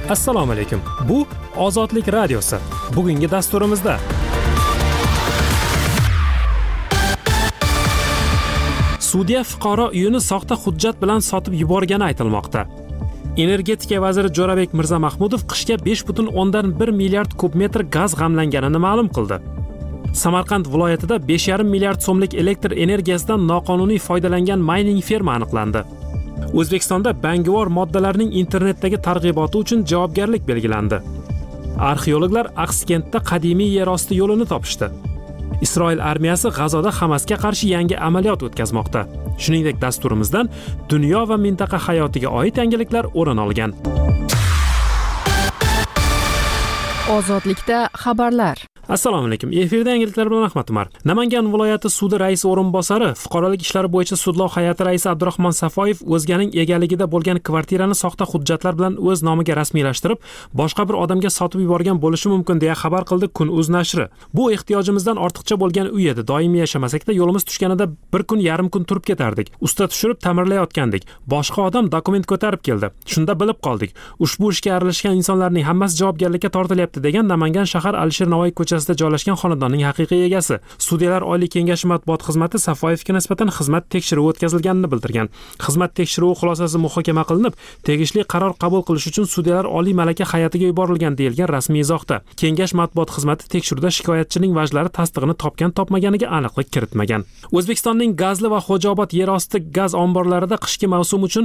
Assalomu alaykum. Bu Ozodlik radiosi. Bugungi dasturimizda sudya fuqaro uyini soxta hujjat bilan sotib yuborgani aytilmoqda. Energetika vaziri Jo'rabek Mirzamahmudov qishga 5,1 milliard kub metr gaz g'amlanganini ma'lum qildi. Samarqand viloyatida 5,5 milliard so'mlik elektr energiyasidan noqonuniy foydalangan mayning ferma aniqlandi. O'zbekistonda bangivor moddalarning internetdagi targ'iboti uchun javobgarlik belgilandi. Arxeologlar Aqskentda qadimiy yerosti yo'lini topishdi. Isroil armiyasi G'azoda Hamasga qarshi yangi amaliyot o'tkazmoqda. Shuningdek, dasturimizdan dunyo va mintaqa hayotiga oid yangiliklar o'rin olgan. Ozodlikda xabarlar. Assalomu alaykum. Efirda yangiliklar bilan Ahmad Umar. Namangan viloyati sudi raisi o'rinbosari, fuqarolik ishlari bo'yicha sudlov hay'ati raisi Abdurahmon Safoyev o'zganing egaligida bo'lgan kvartirani soxta hujjatlar bilan o'z nomiga rasmiylashtirib, boshqa bir odamga sotib yuborgan bo'lishi mumkin deya xabar qildi Kun.uz nashri. Bu ehtiyojimizdan ortiqcha bo'lgan uy edi. Doimiy yashamasakda yo'limiz tushganida bir kun yarim kun turib ketardik. Usta tushirib ta'mirlayotgandik. Boshqa odam dokument ko'tarib keldi. Shunda bilib qoldik. Ushbu ishga aralashgan insonlarning hammasi javobgarlikka tortilyapti degan Namangan shahar Alisher Navoiy ko'chasida joylashgan xonadonning haqiqiy egasi. Sudyalar oliy kengashi matbuot xizmati Safoyevga nisbatan xizmat tekshiruvi o'tkazilganini bildirgan. Xizmat tekshiruvi xulosasi muhokama qilinib, tegishli qaror qabul qilish uchun sudyalar oliy malaka hay'atiga yuborilgan deyilgan rasmiy izohda. Kengash matbuot xizmati tekshiruvda shikoyatchining vajlari tasdig'ini topgan-topmaganiga aniqlik kiritmagan. O'zbekistonning Gazli va Xo'jaobod yerosti gaz omborlarida qishki mavsum uchun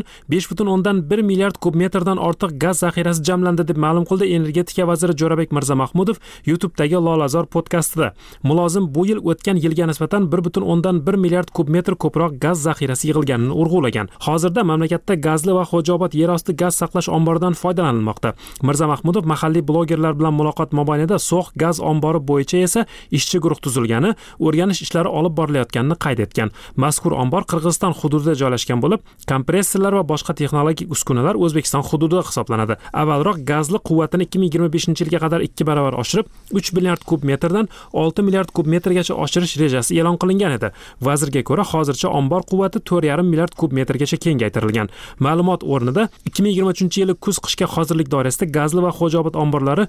5,1 milliard kub metrdan ortiq gaz zaxirasi jamlandi deb ma'lum qildi energetika vaziri Jo'rabek Mirzamahmudov YouTube'dagi Lolazor podkastida. Mulozim bu yil o'tgan yilga nisbatan 1,1 milliard kub metr ko'proq gaz zaxirasi yig'ilganini urg'ulagan. Hozirda mamlakatda Gazli va Xo'jaobod yerosti gaz saqlash omboridan foydalanilmoqda. Mirzamahmudov mahalliy blogerlar bilan muloqot mobaynida So'x gaz ombori bo'yicha esa ishchi guruh tuzilgani, o'rganish ishlari olib borilayotganini qayd etgan. Mazkur ombor Qirg'iziston hududida joylashgan bo'lib, kompressorlar va boshqa texnologik uskunalar O'zbekiston hududida hisoblanadi. Avvalroq gazli quvvatini 2025-yilga qadar 2 barobar oshirib, 3 milliard kub metrdan 6 milliard kub metrgacha oshirish rejasi e'lon qilingan edi. Vazirga ko'ra, hozircha ombor quvvati 4,5 milliard kub metrgacha kengaytirilgan. Ma'lumot o'rnida 2023-yili kuz-qishga hozirlik doirasida Gazli va Xo'jaobod omborlari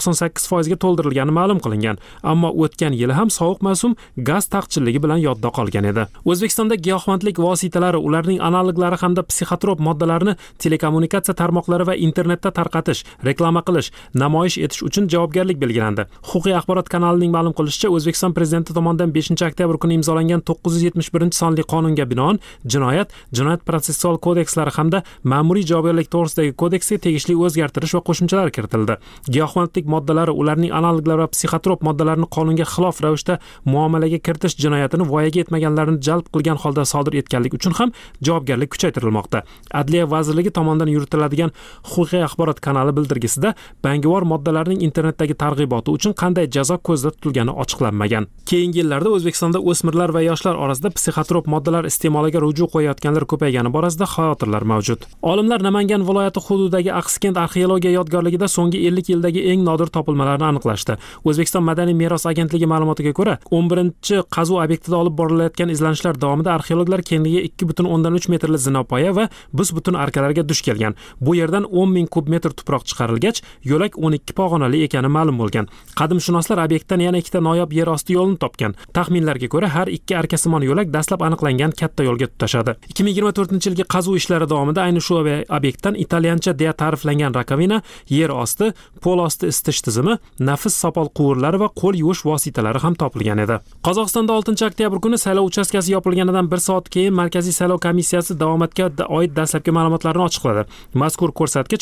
98% ga to'ldirilgani ma'lum qilingan. Ammo o'tgan yili ham sovuq mavsum gaz taqchilligi bilan yodda qolgan edi. O'zbekistonda giyohvandlik vositalari, ularning analoglari hamda psixotrop moddalarni telekommunikatsiya tarmoqlari va internetda tarqatish, reklama qilish, namoyish etish uchun javobgarlik belgilandi. Huquqiy axborot kanalining ma'lum qilishicha, O'zbekiston prezidenti tomonidan 5-oktyabr kuni imzolangan 971-sonli qonunga binoan jinoyat protsessual kodekslari hamda ma'muriy javobgarlik to'g'risidagi kodeksga tegishli o'zgartirish va qo'shimchalar kiritildi. Giyohvandlik moddalari, ularning analoglari va psixotrop moddalarni qonunga xilof ravishda muomalaga kiritish jinoyatini voyaga yetmaganlarni jalb qilgan holda sodir etganlik uchun ham javobgarlik kuchaytirilmoqda. Adliya vazirligi tomonidan yuritiladigan huquqiy axborot kanali bildirgisida bangivor moddalarning internetdagi targ'iboti uchun qanday jazo ko'zda tutilgani ochiqlanmagan. Keyingi yillarda O'zbekistonda o'smirlar va yoshlar orasida psixotrop moddalar iste'moliga ruju qo'yayotganlar ko'paygani borasida xavotirlar mavjud. Olimlar Namangan viloyati hududidagi Aqskent arxeologiya yodgorligida so'nggi 50 yildagi eng nodir topilmalarni aniqlashdi. O'zbekiston Madaniy meros agentligi ma'lumotiga ko'ra, 11-qazuv obyektida olib borilayotgan izlanishlar davomida arxeologlar kengligi 2,3 metrli zinapoya va bus-butun arkalarga duch kelgan. Bu yerdan 10,000 kub metr tuproq chiqarilgach, yo'lak 12 pog'onali ekani ma'lum bo'lgan. Qadimshunoslar obyektdan yana ikkita noyob yer osti yo'lini topgan. Taxminlarga ko'ra, har ikki arkasimon yo'lak dastlab aniqlangan katta yo'lga tutashadi. 2024-yilgi qazuv ishlari davomida ayni shu obyektdan italyancha deya ta'riflangan rakovina, yer osti, pol osti isitish tizimi, nafis sopol quvurlari va qo'l yuvish vositalari ham topilgan edi. Qozog'istonda 6-oktyabr kuni saylov uchastkasi yopilganidan 1 soat keyin Markaziy saylov komissiyasi davomatga oid dastlabki ma'lumotlarni ochiqladi. Mazkur ko'rsatkich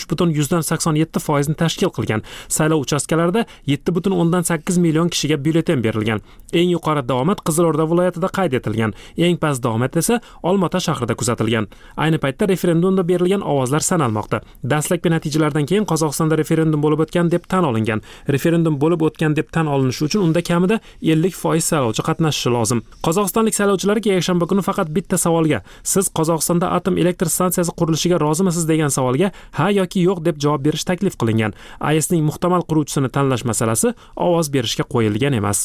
63,87% ni tashkil qilgan. Saylov uchastkalarida 7,8 million kishiga byulleten berilgan. Eng yuqori davomat Qizilo'rda viloyatida qayd etilgan. Eng past davomat esa Olmaota shahrida kuzatilgan. Ayni paytda referendumda berilgan ovozlar sanalmoqda. Dastlabki natijalardan keyin Qozog'istonda referendum bo'lib o'tgan deb tan olingan. Referendum bo'lib o'tgan deb tan olinishi uchun unda kamida 50% saylovchi qatnashishi lozim. Qozog'istonlik saylovchilarga yakshanba kuni faqat bitta savolga, siz Qozog'istonda atom elektr stansiyasi qurilishiga rozimisiz degan savolga ha yoki yo'q deb javob berish taklif qilingan. AESning muhtamal quruvchisini tanlash masalasi ovoz berishga qo'yilgan emas.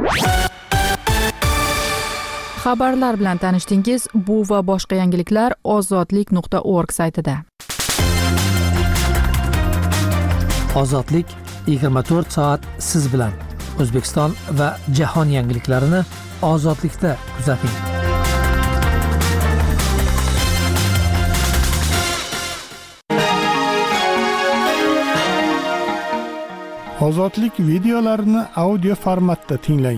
Xabarlar bilan tanishdingiz. Bu va boshqa yangiliklar ozodlik.org saytida. Ozodlik 24 soat siz bilan. O'zbekiston va jahon yangiliklarini ozodlikda kuzating. Ozodlik videolarini audio formatda tinglang.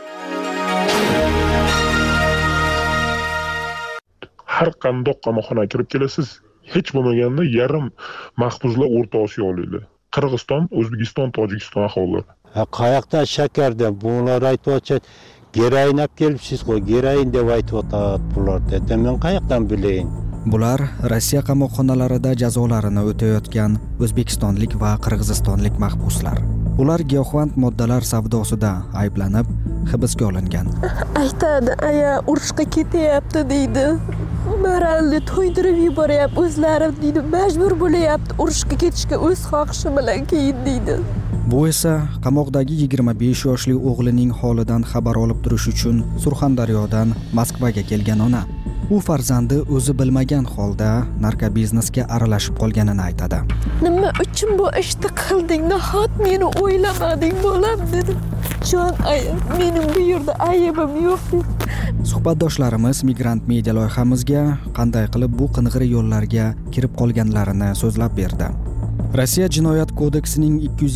Har qandoq qamoqxonaga kirib kelasiz, hech bo'lmaganda yarim mahbuslar O'rta Osiyoliklar. Qirg'iziston, O'zbekiston, Tojikiston aholilari. Qayoqda shakarda bular aytibdi, geroin olib kelibsiz-ku, geroin deb aytibdi bular dedi. Men qayoqdan bilayin? Bular Rossiya qamoqxonalarida jazolarini o'tayotgan o'zbekistonlik va qirg'izistonlik mahbuslar. Ular giyohvand moddalar savdosida ayblanib hibsga olingan. Aytadi, aya urushga ketyapti deydi. Maralni to'ydirib yuboryapti, o'zlarim deydi, majbur bo'lyapti urushga ketishga o'z xohishi bilan keyin deydi. Bu esa qamoqdagi 25 yoshli o'g'lining holidan xabar olib turish uchun Surxondaryodan Moskvaga kelgan ona. U farzandi o'zi bilmagan holda narkobiznesga aralashib qolganini aytadi. Nima uchun bu ishni qilding? Nahot meni o'ylamading bolam dedi. Jon aya, mening bu yerda aybim yo'q dedi. Suhbatdoshlarimiz Migrant Media loyihamizga qanday qilib bu qing'ir yo'llarga kirib qolganlarini so'zlab berdi. Rossiya Jinoyat kodeksining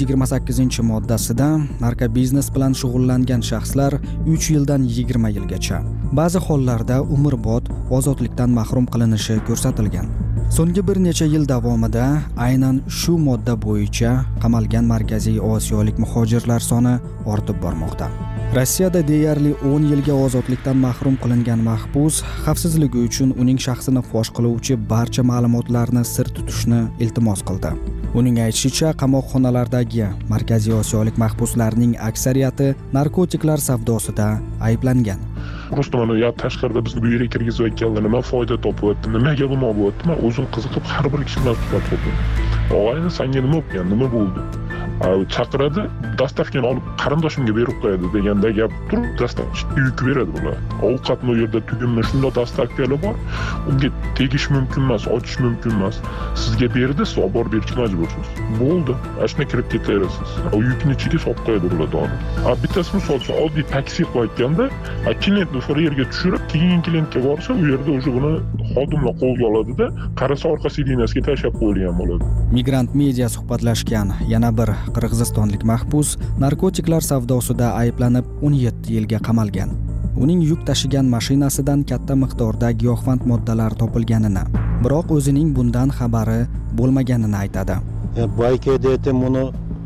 228-moddasida narkobiznes bilan shug'ullangan shaxslar 3 yildan 20 yilgacha, ba'zi hollarda umrbod ozodlikdan mahrum qilinishi ko'rsatilgan. So'nggi bir necha yil davomida aynan shu modda bo'yicha qamalgan Markaziy Osiyolik muhojirlar soni ortib bormoqda. Rossiyada deyarli 10 yilga ozodlikdan mahrum qilingan mahbus xavfsizligi uchun uning shaxsini fosh qiluvchi barcha ma'lumotlarni sir tutishni iltimos qildi. Uning aytishicha, qamoqxonalardagi Markaziy Osiyolik mahbuslarning aksariyati narkotiklar savdosida ayblangan. Просто mana ya tashqarida bizni bu yerga kirgizayotganlar nima foyda topyapti, nimaga nima bo'lyapti? Men o'zim qiziqib har bir kishi bilan suhbat qildim. Og'ayni senga nima bo'lgan, nima bo'ldi? Chaqiradi, dastavkani olib qarindoshimga berib qo'yadi deganda gap turib, dastavkani yuk beradi bular. Ovqatni u yerda tugunni shunda dastavkalar bor, unga tegish mumkin emas, ochish mumkin emas. Sizga berdi, siz olib borib berishga majbursiz. Bo'ldi, ashuna kirib ketaverasiz. U yukni ichiga solib qo'yadi ular doni. Bittasi misol uchun oddiy taksi qo'yayotganda, klientni o'sha yerga tushirib, keyin klientga borsa, u yerda o'sha buni xodimlar qo'lga oladida, qarasa orqa sidinasiga tashlab qo'yilgan bo'ladi. Migrant Media suhbatlashgan yana bir qirg'izistonlik mahbus narkotiklar savdosida ayblanib 17 yilga qamalgan. Uning yuk tashigan mashinasidan katta miqdorda giyohvand moddalar topilganini, biroq o'zining bundan xabari bo'lmaganini aytadi. Baykede buni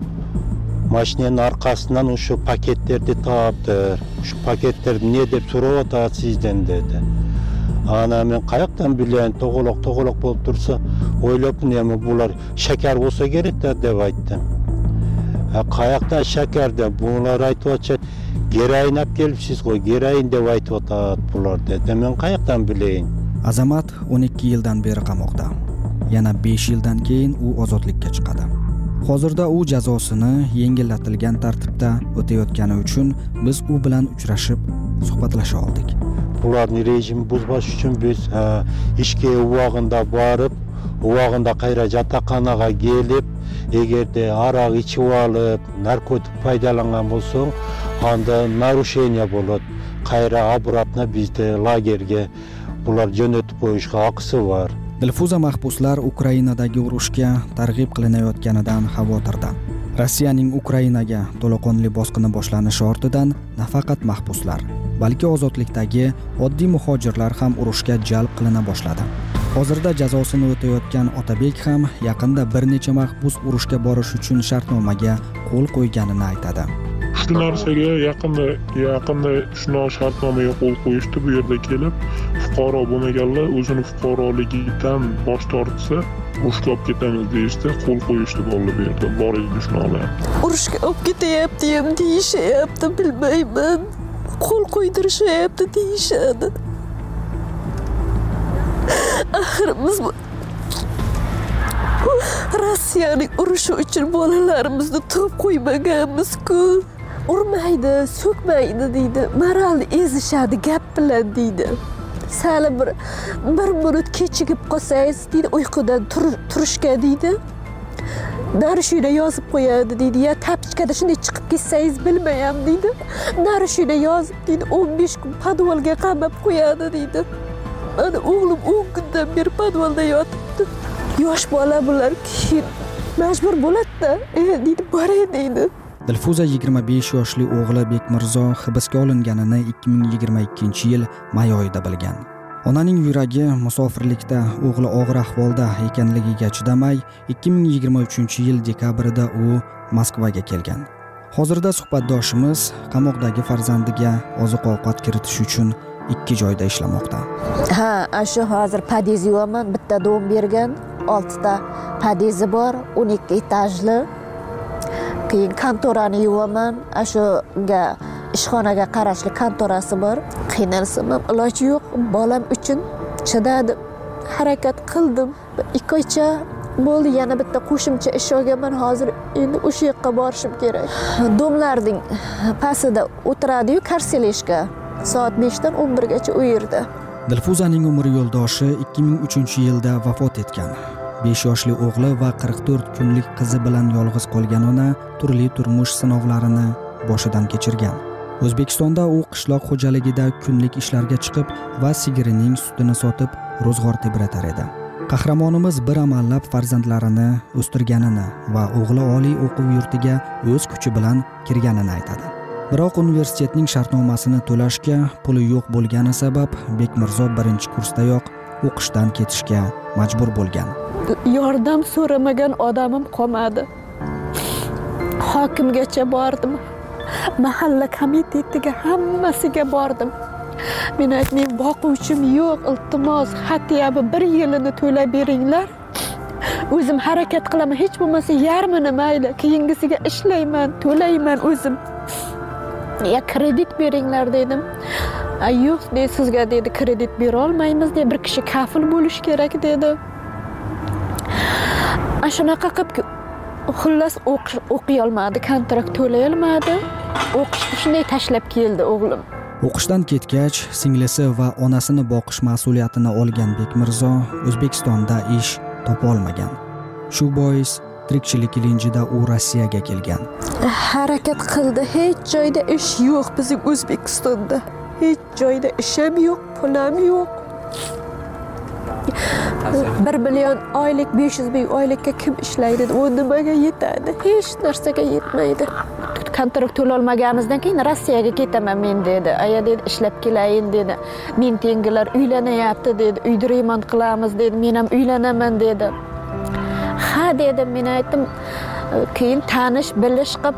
mashinaning orqasidan o'sha paketlarni topdi. Shu paketlar ne deb so'rayapti sizdan dedi. Ana men qayoqdan bilayin, to'g'oloq bo'lib tursa, o'ylab nima bular shakar bo'lsa kerak-da deb aytdim. Qayoqda shakarda bular aytibdi, geroin olib kelibsiz-ku, geroin deb aytibdi bular dedi. Men qayoqdan bilayin? Azamat 12 yildan beri qamoqda. Yana 5 yildan keyin u ozodlikka chiqadi. Hozirda u jazosini yengillatgan tartibda o'tayotgani uchun biz u bilan uchrashib suhbatlasha oldik. Bularning rejimini buzmash uchun biz ishga vaqtida borib, vaqtida qayra yotoqxonaga kelib, egarda aroq ichib olib, narkotik foydalangan bo'lsa, onda narusheniya bo'ladi. Qayra obratna bizda lagerga bular jo'natib qo'yishga haqqi var. Dilfuza mahbuslar Ukrainadagi urushga targ'ib qilinayotganidan xavotirda. Rossiyaning Ukrainaga to'laqonli bosqini boshlanishi ortidan nafaqat mahbuslar, balki ozodlikdagi oddiy muhojirlar ham urushga jalb qilina boshladi. Hozirda jazosini o'tayotgan Otabek ham yaqinda bir necha mahbus urushga borish uchun shartnomaga qo'l qo'yganini aytadi. Shu narsaga yaqinda shuna shartnomaga qo'l qo'yishdi. Bu yerda kelib, fuqaro bo'lmaganlar o'zini fuqaroligidan bosh tortsa, urushga olib ketamiz deyishdi, qo'l qo'yishdi bo'ldi bu yerda. Boringlar shuni olayapti. Urushga olib ketyapti ham deyishyapti, bilmayman. Qo'l qo'ydirishyapti deyishadi. Axirimiz Rossiyaning urushi uchun bolalarimizni tug'ib qo'ymaganmiz-ku. Urmaydi, so'kmaydi deydi. Moralni ezishadi gap bilan deydi. Sal bir minut kechikib qolsangiz deydi, uyqudan turishga deydi. narishida yozib qo'yadi deydi. Ya tapichkada shunday chiqib ketsangiz bilmayam deydi. Narishida yozib deydi 15 kun podvalga qamab qo'yadi deydi. Ana o'g'lim 10 kundan beri podvalda yotibdi. Yosh bola bular keyin majbur bo'ladi-da, deydi boray deydi. Dilfuza 25 yoshli o'g'li Bekmirzo hibsga olinganini 2022-yil may oyida bilgan. Onaning yuragi musofirlikda o'g'li og'ir ahvolda ekanligiga chidamay 2023-yil dekabrida u Moskvaga kelgan. Hozirda suhbatdoshimiz qamoqdagi farzandiga oziq-ovqat kiritish uchun 2 joyda ishlamoqda. Shu hozir podez yuvaman, bitta dom bergan, 6 ta podezi bor, 12 etajli. Keyin kontorani yuvaman, shuga ishxonaga qarashli kontorasi bor. Qiynalsam ham iloji yo'q, bolam uchun chidadim, harakat qildim. 2 oycha bo'ldi, yana bitta qo'shimcha ish olganman. Hozir endi o'sha yoqqa borishim kerak. Domlarning pastida o'tiradi-yu, karseleshka. Soat 5 dan 11 gacha u yerda. Dilfuzaning umr yo'ldoshi 2003-yilda vafot etgan. 5 yoshli o'g'li va 44 kunlik qizi bilan yolg'iz qolgan ona turli turmush sinovlarini boshidan kechirgan. O'zbekistonda u qishloq xo'jaligida kunlik ishlarga chiqib va sigirining sutini sotib ro'zg'or tebratar edi. Qahramonimiz bir amallab farzandlarini o'stirganini va o'g'li oliy o'quv yurtiga o'z kuchi bilan kirganini aytadi. Biroq universitetning shartnomasini to'lashga puli yo'q bo'lgani sabab Bekmirzo 1-kursdayoq o'qishdan ketishga majbur bo'lgan. Yordam so'ramagan odamim qolmadi. Hokimgacha bordim. Mahalla komitetiga hammasiga bordim. Men aytdim, boquvchim yo'q, iltimos, xatiyabi 1 yilini to'lab beringlar. O'zim harakat qilaman, hech bo'lmasa yarmini mayli, keyingisiga ishlayman, to'layman o'zim. Ya kredit beringlar dedim. Yo'q, dedi, sizga dedi kredit bera olmaymiz, dedi, bir kishi kafil bo'lish kerak dedi. Shunaqa qilib xullas o'qiy olmadi, kontrakt to'lay olmadi. O'qishni shunday tashlab keldi o'g'lim. O'qishdan ketgach, singlisi va onasini boqish mas'uliyatini olgan Bekmirzo O'zbekistonda ish topa olmagan. Shu bois tirikchilik ilinjida u Rossiyaga kelgan. Harakat qildi, hech joyda ish yo'q bizning O'zbekistonda. Hech joyda ish ham yo'q, pul ham yo'q. 1 million oylik, 500 ming oylikka kim ishlaydi? U nimaga yetadi? Hech narsaga yetmaydi. Kontrakt to'la olmaganimizdan keyin Rossiyaga ketaman men dedi. Aya dedi, ishlab kelayin dedi. Men tengilar uylanyapti dedi. Uyda remont qilamiz dedi. Men ham uylanaman dedi. Ha dedim, men aytdim. Keyin tanish, bilish qilib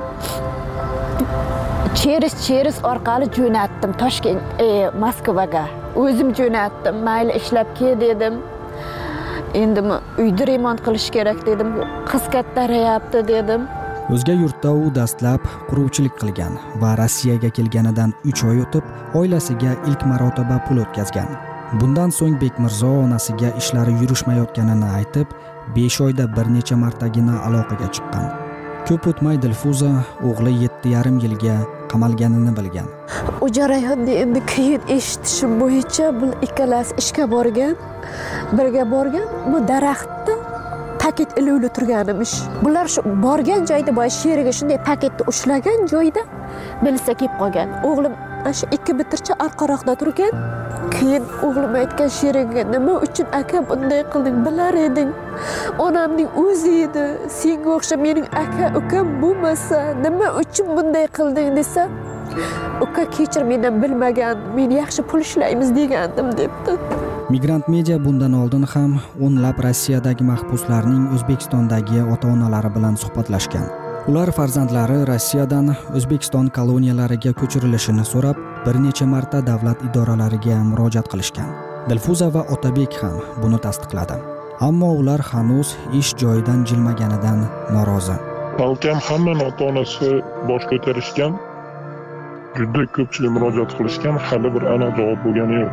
cheris orqali jo'natdim Toshkent, Moskvaga. O'zim jo'natdim. Mayli ishlab kel dedim. Endi uyda remont qilish kerak dedim. Qiz kattarayapti dedim. O'zga yurtda u dastlab quruvchilik qilgan va Rossiyaga kelganidan 3 oy o'tib oilasiga ilk marotaba pul o'tkazgan. Bundan so'ng Bekmirzo onasiga ishlari yurishmayotganini aytib, 5 oyda bir necha martagina aloqaga chiqqan. Ko'p o'tmay Dilfuza o'g'li 7,5 yilga qamalganini bilgan. U jarayonni endi keyin eshitishim bo'yicha bu ikkalasi ishga borgan, birga borgan, bu daraxtda paket iluvli turganimish. Bular shu borgan joyda boy sheriga shunday paketni ushlagan joyda bilsa kelib qolgan. O'g'lim shu 2 bitircha orqaroqda turgan. Keyin o'g'lim aytgan sheriga, nima uchun aka bunday qilding, bilar eding. Onamning o'zi edi. Senga o'xshab mening aka ukam bo'lmasa, nima uchun bunday qilding desa, uka kechir, men bilmagan, men yaxshi pul ishlaymiz degandim debdi. Migrant Media bundan oldin ham o'nlab Rossiyadagi mahbuslarning O'zbekistondagi ota-onalari bilan suhbatlashgan. Ular farzandlari Rossiyadan O'zbekiston koloniyalariga ko'chirilishini so'rab, bir necha marta davlat idoralariga murojaat qilishgan. Dilfuza va Otabek ham buni tasdiqladi. Ammo ular hanuz ish joyidan jilmaganidan norozi. Balkim hamma ota-onasi bosh ko'tarishgan, juda ko'pchilik murojaat qilishgan, hali bir aniq javob bo'lgani yo'q.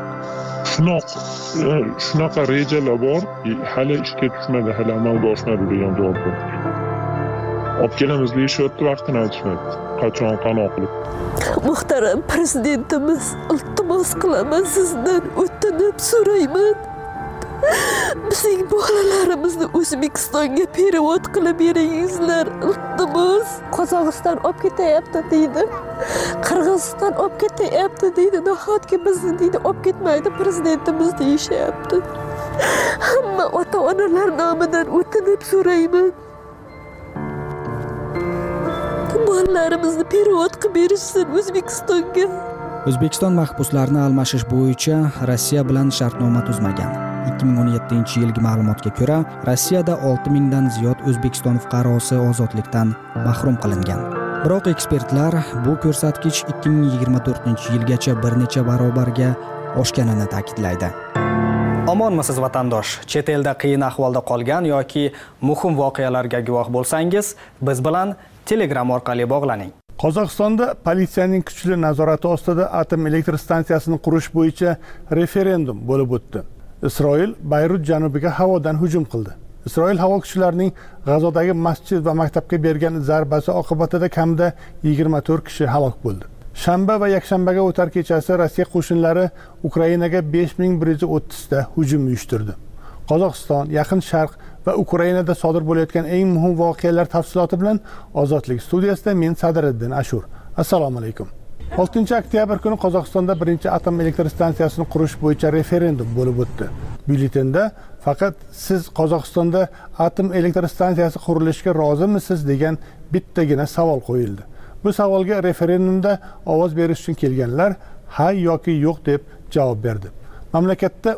Shunaqa rejalar bor, hali ishga tushmadi, hali amalga oshmadi degan javob bor. Olib kelamiz deyishyapti, vaqtini aytishmadi. Qachon qanoq qilib. Muhtaram prezidentimiz, iltimos qilaman sizdan, o'tinib so'rayman. Bizning bolalarimizni O'zbekistonga perevod qilib beringizlar, iltimos. Qozog'iston olib ketyapti deydi. Qirg'iziston olib ketyapti deydi. Nahotki bizni deydi olib ketmaydi prezidentimiz deyishyapti. Hamma ota-onalar nomidan o'tinib so'rayman. Bolalarimizni perevod qilib berishsin O'zbekistonga. O'zbekiston mahbuslarni almashish bo'yicha Rossiya bilan shartnoma tuzmagan. 2017-yilgi ma'lumotga ko'ra, Rossiyada 6000 dan ziyod O'zbekiston fuqarosi ozodlikdan mahrum qilingan. Biroq ekspertlar bu ko'rsatkich 2024-yilgacha bir necha barobarga oshganini ta'kidlaydi. Omonmisiz vatandosh? Chet elda qiyin ahvolda qolgan yoki muhim voqealarga guvoh bo'lsangiz, biz bilan Telegram orqali bog'laning. Qozog'istonda politsiyaning kuchli nazorati ostida atom elektr stansiyasini qurish bo'yicha referendum bo'lib o'tdi. Isroil Bayrut janubiga havodan hujum qildi. Isroil havo kuchlarining G'azodagi masjid va maktabga bergan zarbasi oqibatida kamida 24 kishi halok bo'ldi. Shanba va yakshanbaga o'tar kechasi Rossiya qo'shinlari Ukrainaga 5130 ta hujum uyushtirdi. Qozog'iston, Yaqin Sharq va Ukrainada sodir bo'layotgan eng muhim voqealar tafsiloti bilan Ozodlik studiyasida men Sadiriddin Ashur. Assalomu alaykum. 6-oktyabr kuni Qozog'istonda birinchi atom elektr stansiyasini qurish bo'yicha referendum bo'lib o'tdi. Byulletenda faqat siz Qozog'istonda atom elektr stansiyasi qurilishiga rozimisiz degan bittagina savol qo'yildi. Bu savolga referendumda ovoz berish uchun kelganlar ha yoki yo'q deb javob berdi. Mamlakatda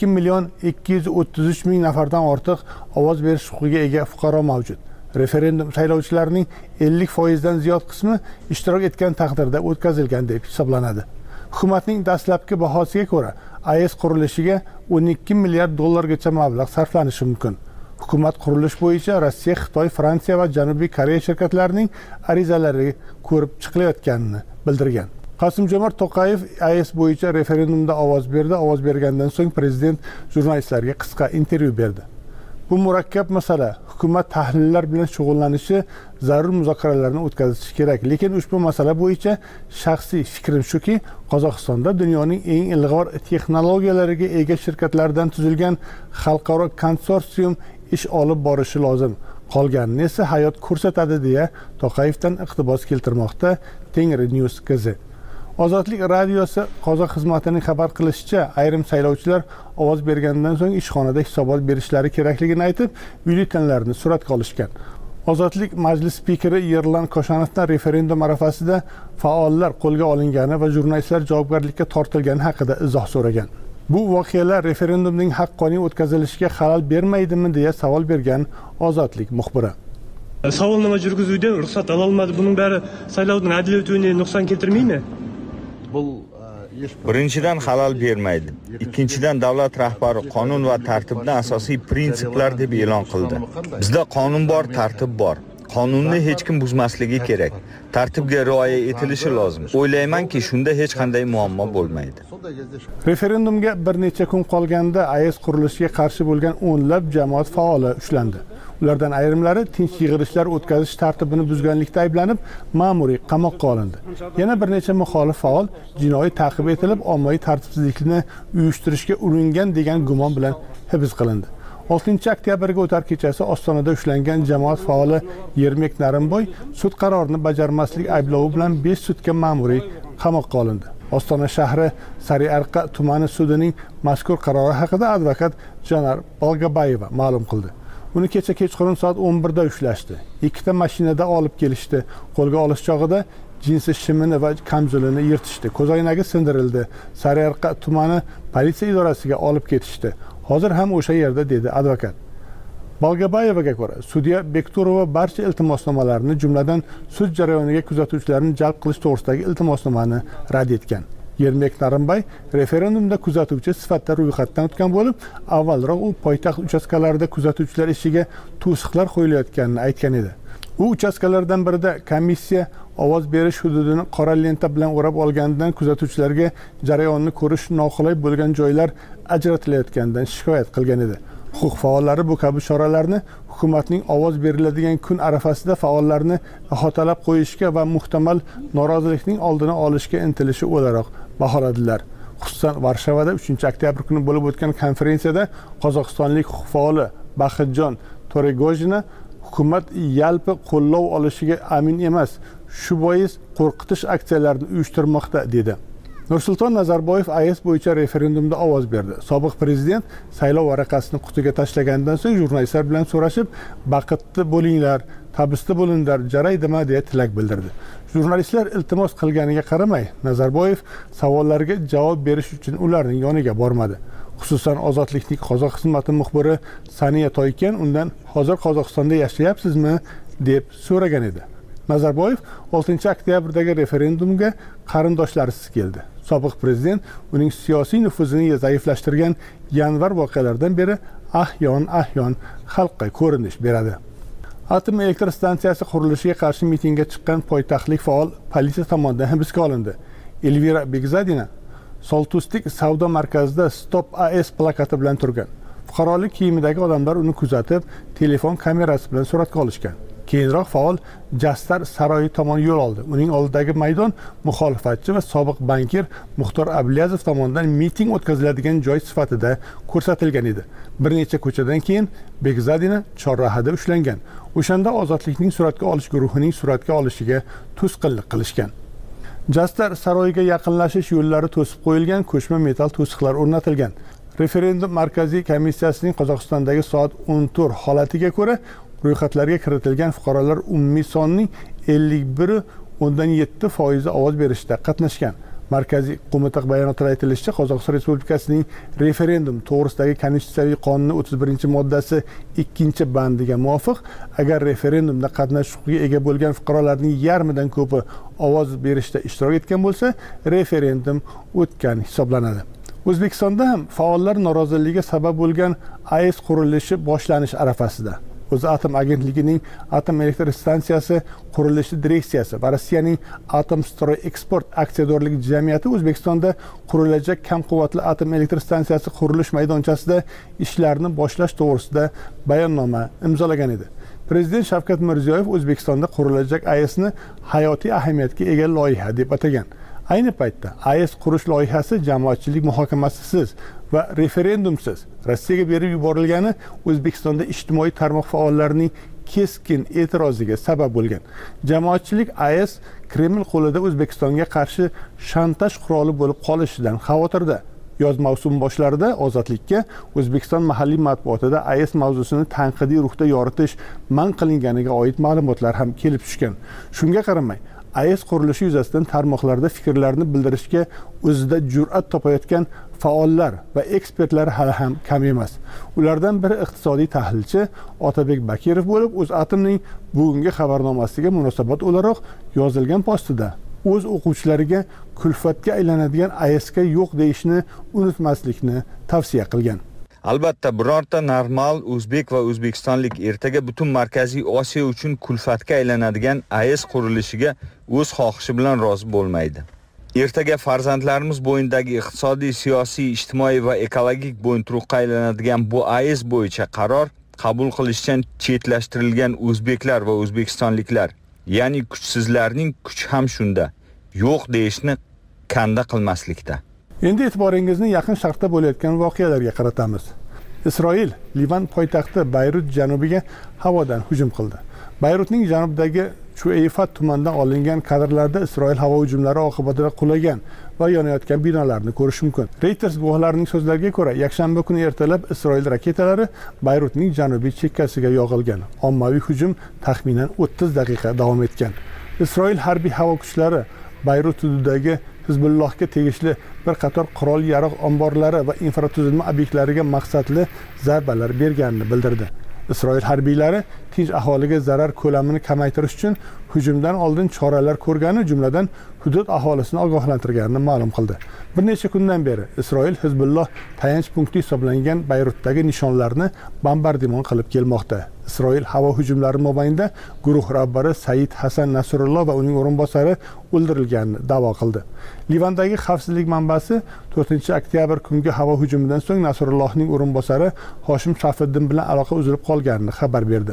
12,233 ming nafardan ortiq ovoz berish huquqiga ega fuqaro mavjud. Referendum saylovchilarning 50% dan ziyod qismi ishtirok etgan taqdirda o'tkazilgan deb hisoblanadi. Hukumatning dastlabki bahosiga ko'ra, AES qurilishiga 12 milliard dollargacha mablag' sarflanishi mumkin. Hukumat qurilish bo'yicha Rossiya, Xitoy, Fransiya va Janubiy Koreya shirkatlarining arizalari ko'rib chiqilayotganini bildirgan. Qosim-Jomart To'qayev AES bo'yicha referendumda ovoz berdi. Ovoz bergandan so'ng prezident jurnalistlarga qisqa intervyu berdi. Bu murakkab masala. Hukumat tahlillar bilan shug'ullanishi, zarur muzokaralarni o'tkazishi kerak. Lekin ushbu masala bo'yicha shaxsiy fikrim shuki, Qozog'istonda dunyoning eng ilg'or texnologiyalariga ega shirkatlardan tuzilgan xalqaro konsorsium ish olib borishi lozim. Qolganini esa hayot ko'rsatadi deya To'qayevdan iqtibos keltirmoqda Tengri News gazeti. Ozodlik radiosi qozoq xizmatining xabar qilishicha, ayrim saylovchilar ovoz bergandan so'ng ishxonada hisobot berishlari kerakligini aytib, byulletenlarni suratga olishgan. Ozodlik majlis spikeri Yerlan Koshanovdan referendum arafasida faollar qo'lga olingani va jurnalistlar javobgarlikka tortilgani haqida izoh so'ragan. Bu voqealar referendumning haqqoniy o'tkazilishiga xalal bermaydimi deya savol bergan Ozodlik muxbiri. Savolnoma yurgizuvdan ruxsat ala olmadi. Buning bari saylovning adil o'tishine nuqson keltirmaymi? Birinchidan xalal bermaydi. Ikkinchidan davlat rahbari qonun va tartibni asosiy prinsiplar deb e'lon qildi. Bizda qonun bor, tartib bor. Qonunni hech kim buzmasligi kerak. Tartibga rioya etilishi lozim. O'ylaymanki, shunda hech qanday muammo bo'lmaydi. Referendumga bir necha kun qolganda AES qurilishiga qarshi bo'lgan o'nlab jamoat faoli ushlandi. Ulardan ayrimlari tinch yig'ilishlar o'tkazish tartibini buzganlikda ayblanib, ma'muriy qamoqqa olindi. Yana bir necha muxolif faol jinoiy ta'qib etilib, ommaviy tartibsizlikni uyushtirishga uringan degan gumon bilan hibs qilindi. 6-oktyabrga o'tar kechasi Ostonada ushlangan jamoat faoli Yermek Narimboy sud qarorini bajarmaslik ayblovi bilan 5 sutka ma'muriy qamoqqa olindi. Ostona shahri Sariarqa tumani sudining mazkur qarori haqida advokat Janar Balgabayeva ma'lum qildi. Uni kecha kechqurun soat 11 da ushlashdi. Ikkita mashinada olib kelishdi. Qo'lga olish chog'ida jinsi shimini va kamzulini yirtishdi. Ko'zoynagi sindirildi. Sariarqa tumani politsiya idorasiga olib ketishdi. Hozir ham o'sha yerda, dedi advokat. Balgabayevaga ko'ra, sudya Bekturova barcha iltimosnomalarni, jumladan sud jarayoniga kuzatuvchilarni jalb qilish to'g'risidagi iltimosnomani rad etgan. Yermek Narimbay referendumda kuzatuvchi sifatida ro'yxatdan o'tgan bo'lib, avvalroq u poytaxt uchastkalarida kuzatuvchilar ishiga to'siqlar qo'yilayotganini aytgan edi. U uchastkalardan birida komissiya ovoz berish hududini qora lenta bilan o'rab olganidan kuzatuvchilarga jarayonni ko'rish noqulay bo'lgan joylar ajratilayotganidan shikoyat qilgan edi. Huquq faollari bu kabi choralarni hukumatning ovoz beriladigan kun arafasida faollarni xotalab qo'yishga va muhtamal norozilikning oldini olishga intilishi o'laroq baholadilar. Xususan Varshavada 3-oktyabr kuni bo'lib o'tgan konferensiyada qozog'istonlik huquq faoli Baxitjon To'regojina hukumat yalpi qo'llov olishiga amin emas, shu bois qo'rqitish aksiyalarini uyushtirmoqda dedi. Nursulton Nazarboyev AES bo'yicha referendumda ovoz berdi. Sobiq prezident saylov varaqasini qutiga tashlagandan so'ng jurnalistlar bilan so'rashib, "Baqatli bo'linglar, tabisda bo'linglar, jaraydimi" deya tilak bildirdi. Jurnalistlar iltimos qilganiga qaramay, Nazarboyev savollarga javob berish uchun ularning yoniga bormadi. Xususan Ozodlikning qozoq xizmati muxbiri Saniya Toykan undan "Hozir Qozog'istonda yashayapsizmi?" deb so'ragan edi. Nazarboyev 6-oktyabrdagi referendumga qarindoshlarisiz keldi. Sobiq prezident uning siyosiy nufuzini zaiflashtirgan yanvar voqealaridan beri ahyon xalqqa ko'rinish beradi. Atom elektr stansiyasi qurilishiga qarshi mitingga chiqqan poytaxtlik faol politsiya tomonidan hibsga olindi. Elvira Begzadina Soltustik savdo markazida Stop AES plakati bilan turgan. Fuqarolik kiyimidagi odamlar uni kuzatib, telefon kamerasi bilan suratga olishgan. Keyinroq faol Jastar saroyi tomon yo'l oldi. Uning oldidagi maydon muxolifatchi va sobiq bankir Muxtor Abliyazov tomonidan miting o'tkaziladigan joy sifatida ko'rsatilgan edi. Bir necha ko'chadan keyin Begzadina chorrahada ushlangan. O'shanda Ozodlikning suratga olish guruhining suratga olishiga to'sqinlik qilishgan. Jastar saroyiga yaqinlashish yo'llari to'sib qo'yilgan, ko'chma metal to'siqlar o'rnatilgan. Referendum markaziy komissiyasining Qozog'istondagi soat 14 holatiga ko'ra ro'yxatlarga kiritilgan fuqarolar umumiy sonning 51.7% ovoz berishda qatnashgan. Markaziy qo'mita bayonotida aytilishicha, Qozog'iston Respublikasining referendum to'g'risidagi Konstitutsiyaviy qonuni 31-moddasi 2-bandiga muvofiq, agar referendumda qatnashish huquqiga ega bo'lgan fuqarolarning yarmidan ko'pi ovoz berishda ishtirok etgan bo'lsa, referendum o'tgan hisoblanadi. O'zbekistonda ham faollar noroziligiga sabab bo'lgan AES qurilishi boshlanish arafasida. O'zatom agentligining atom elektr stansiyasi qurilishi direksiyasi va Rossiyaning Atomstroy Export aksiyadorlik jamiyati O'zbekistonda qurilajak kam quvvatli atom elektr stansiyasi qurilish maydonchasida ishlarni boshlash to'g'risida bayonnoma imzolagan edi. Prezident Shavkat Mirziyoyev O'zbekistonda qurilajak AESni hayotiy ahamiyatga ega loyiha deb atagan. Ayni paytda AES qurish loyihasi jamoatchilik muhokamasisiz va referendumsiz Rossiyaga berib yuborilgani O'zbekistonda ijtimoiy tarmoq faollarining keskin e'tiroziga sabab bo'lgan. Jamoatchilik AES Kreml qo'lida O'zbekistonga qarshi shantaj quroli bo'lib qolishidan xavotirda. Yoz mavsumi boshlarida Ozodlikka O'zbekiston mahalliy matbuotida AES mavzusini tanqidiy ruhda yoritish man qilinganiga oid ma'lumotlar ham kelib tushgan. Shunga qaramay, AES qurilishi yuzasidan tarmoqlarda fikrlarini bildirishga o'zida jur'at topayotgan faollar va ekspertlar hali ham kam emas. Ulardan biri iqtisodiy tahlilchi Otabek Bakirov bo'lib, O'zatomning bugungi xabarnomasiga munosabat o'laroq yozilgan postida o'z o'quvchilariga kulfatga aylanadigan AESga yo'q deyishni unutmaslikni tavsiya qilgan. Albatta, birorta normal o'zbek va o'zbekistonlik ertaga butun Markaziy Osiyo uchun kulfatga aylanadigan AES qurilishiga o'z xohishi bilan rozi bo'lmaydi. Ertaga farzandlarimiz bo'yindagi iqtisodiy, siyosiy, ijtimoiy va ekologik bo'yinturuqqa aylanadigan bu AES bo'yicha qaror qabul qilishdan chetlashtirilgan o'zbeklar va o'zbekistonliklar, ya'ni kuchsizlarning kuchi ham shunda, yo'q deyishni kanda qilmaslikda. Endi e'tiboringizni Yaqin Sharqda bo'layotgan voqealarga qaratamiz. Isroil Livan poytaxti Bayrut janubiga havodan hujum qildi. Bayrutning janubidagi Chueyfat tumanidan olingan kadrlarda Isroil havo hujumlari oqibatida qulagan va yonayotgan binolarni ko'rish mumkin. Reuters guvohlarining so'zlariga ko'ra, yakshanba kuni ertalab Isroil raketalari Bayrutning janubiy chekkasiga yog'ilgan. Ommaviy hujum taxminan 30 daqiqa davom etgan. Isroil harbiy havo kuchlari Bayrut hududidagi Hizbullohga tegishli bir qator qurol-yarog' omborlari va infratuzilma obyektlariga maqsadli zarbalar berganini bildirdi. Isroil harbiylari tinch aholiga zarar ko'lamini kamaytirish uchun hujumdan oldin choralar ko'rgani, jumladan hudud aholisini ogohlantirganini ma'lum qildi. Bir necha kundan beri Isroil Hizbulloh tayanch punkti hisoblangan Bayrutdagi nishonlarni bombardimon qilib kelmoqda. Isroil havo hujumlari mobaynida guruh rahbari Said Hasan Nasrulloh va uning o'rinbosari o'ldirilganini da'vo qildi. Livandagi xavfsizlik manbasi 4-oktyabr kungi havo hujumidan so'ng Nasrullohning o'rinbosari Hoshim Shafiddin bilan aloqa uzilib qolganini xabar berdi.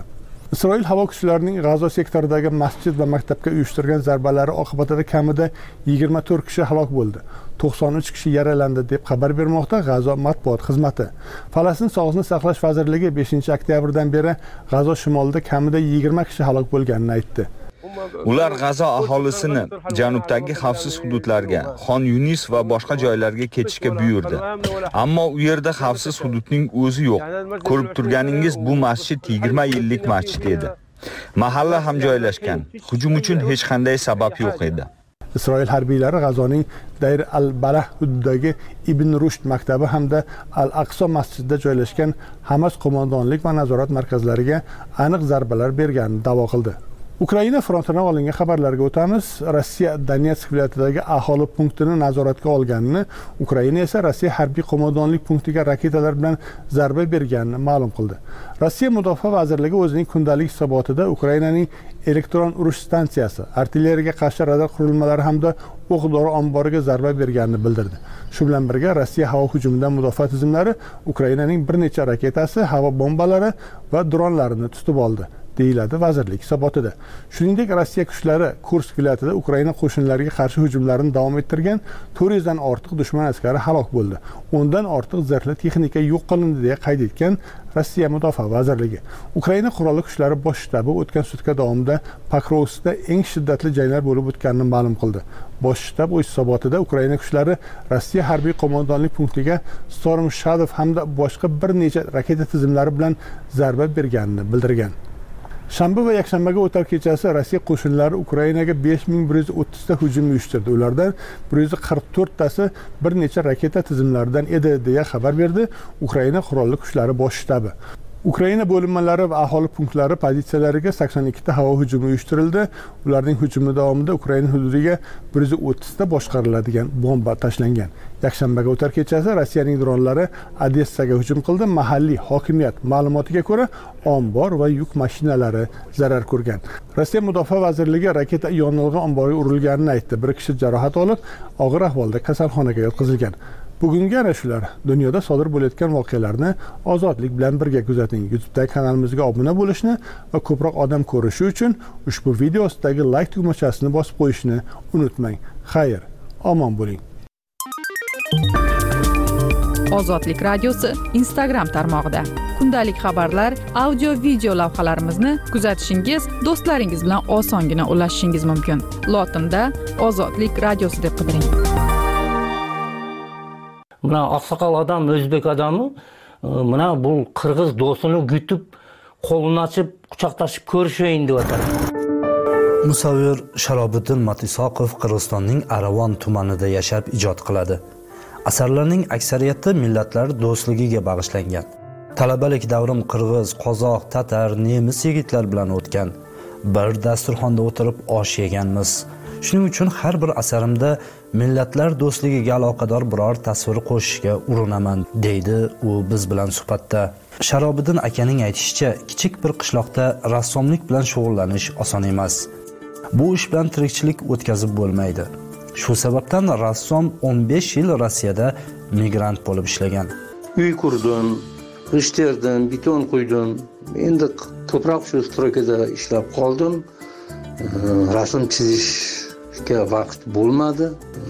Isroil havo kuchlarining G'azo sektoridagi masjid va maktabga uyushtirgan zarbalari oqibatida kamida 24 kishi halok bo'ldi. 93 kishi yaralandi deb xabar bermoqda G'azo matbuot xizmati. Falastin Sog'liqni saqlash vazirligi 5-oktyabrdan beri G'azo shimolida kamida 20 kishi halok bo'lganini aytdi. Ular G'azo aholisini janubdagi xavfsiz hududlarga, Xon Yunis va boshqa joylarga ketishga buyurdi. Ammo u yerda xavfsiz hududning o'zi yo'q. Ko'rib turganingiz bu masjid 20 yillik masjid edi. Mahalla ham joylashgan. Hujum uchun hech qanday sabab yo'q edi. Isroil harbiylari G'azoning Dayr al-Balah hududidagi Ibn Rushd maktabi hamda Al-Aqso masjidida joylashgan Hamas qo'mondonlik va nazorat markazlariga aniq zarbalar berganini da'vo qildi. Ukraina frontidan olingan xabarlarga o'tamiz. Rossiya Donetsk viloyatidagi aholi punktini nazoratga olganini, Ukraina esa Rossiya harbiy qo'mondonlik punktiga raketalar bilan zarba berganini ma'lum qildi. Rossiya Mudofaa vazirligi o'zining kundalik hisobotida Ukrainaning elektron urush stansiyasi, artilleriyaga qarshi radar qurilmalari hamda o'q-dori omboriga zarba berganini bildirdi. Shu bilan birga Rossiya havo hujumidan mudofaa tizimlari Ukrainaning bir necha raketasi, havo bombalari va dronlarini tutib oldi, deyiladi vazirlik hisobotida. Shuningdek, Rossiya kuchlari Kursk viloyatida Ukraina qo'shinlariga qarshi hujumlarini davom ettirgan 400 dan ortiq dushman askari halok bo'ldi. 10 dan ortiq zirhli texnika yo'q qilindi deya qayd etgan Rossiya Mudofaa vazirligi. Ukraina qurolli kuchlari bosh shtabi o'tgan sutka davomida Pokrovskda eng shiddatli janglar bo'lib o'tganini ma'lum qildi. Bosh shtab o'z hisobotida Ukraina kuchlari Rossiya harbiy qo'mondonlik punktiga Storm Shadow hamda boshqa bir necha raketa tizimlari bilan zarba berganini bildirgan. Shanba va yakshanbaga o'tar kechasi Rossiya qo'shinlari Ukrainaga 5130 ta hujum uyushtirdi. Ulardan 144 tasi bir necha raketa tizimlaridan edi deya xabar berdi Ukraina qurolli kuchlari bosh shtabi. Ukraina bo'linmalari va aholi punktlari pozitsiyalariga 82 ta havo hujumi uyushtirildi. Ularning hujumi davomida Ukraina hududiga 130 ta boshqariladigan bomba tashlangan. Yakshanbaga o'tar kechasi Rossiyaning dronlari Odessaga hujum qildi. Mahalliy hokimiyat ma'lumotiga ko'ra, ombor va yuk mashinalari zarar ko'rgan. Rossiya Mudofaa vazirligi raketa yonilg'i omboriga urilganini aytdi. Bir kishi jarohat olib, og'ir ahvolda kasalxonaga yotqizilgan. Bugungi ana shular. Dunyoda sodir bo'layotgan voqealarni ozodlik bilan birga kuzating. YouTube'dagi kanalimizga obuna bo'lishni va ko'proq odam ko'rishi uchun ushbu video ostidagi like tugmachasini bosib qo'yishni unutmang. Xayr, omon bo'ling. Ozodlik radiosi Instagram tarmog'ida. Kundalik xabarlar, audio, video lavhalarimizni kuzatishingiz, do'stlaringiz bilan osongina ulashishingiz mumkin. Lotinda Ozodlik radiosi deb qidiring. Mana oqsoqol odam, o'zbek odami, mana bu qirg'iz do'stini kutib, qo'lini ochib, quchoqlashib ko'rishayin deb o'tadi. Musavvir Sharobiddin Matisoqov Qirg'izistonning Aravon tumanida yashab ijod qiladi. Asarlarning aksariyati millatlar do'stligiga bag'ishlangan. Talabalik davrim qirg'iz, qozoq, tatar, nemis yigitlar bilan o'tgan. Bir dasturxonda o'tirib osh yeganmiz. Shuning uchun har bir asarimda millatlar do'stligiga aloqador biror tasvir qo'shishga urinaman, deydi u biz bilan suhbatda. Sharobiddin akaning aytishicha, kichik bir qishloqda rassomlik bilan shug'ullanish oson emas. Bu ish bilan tirikchilik o'tkazib bo'lmaydi. Shu sababdan rassom 15 yil Rossiyada migrant bo'lib ishlagan. Uy qurdim, g'isht terdim, beton quydim. Endi ko'proq shu stroykada ishlab qoldim. Rasm chizishga vaqt bo'lmadi.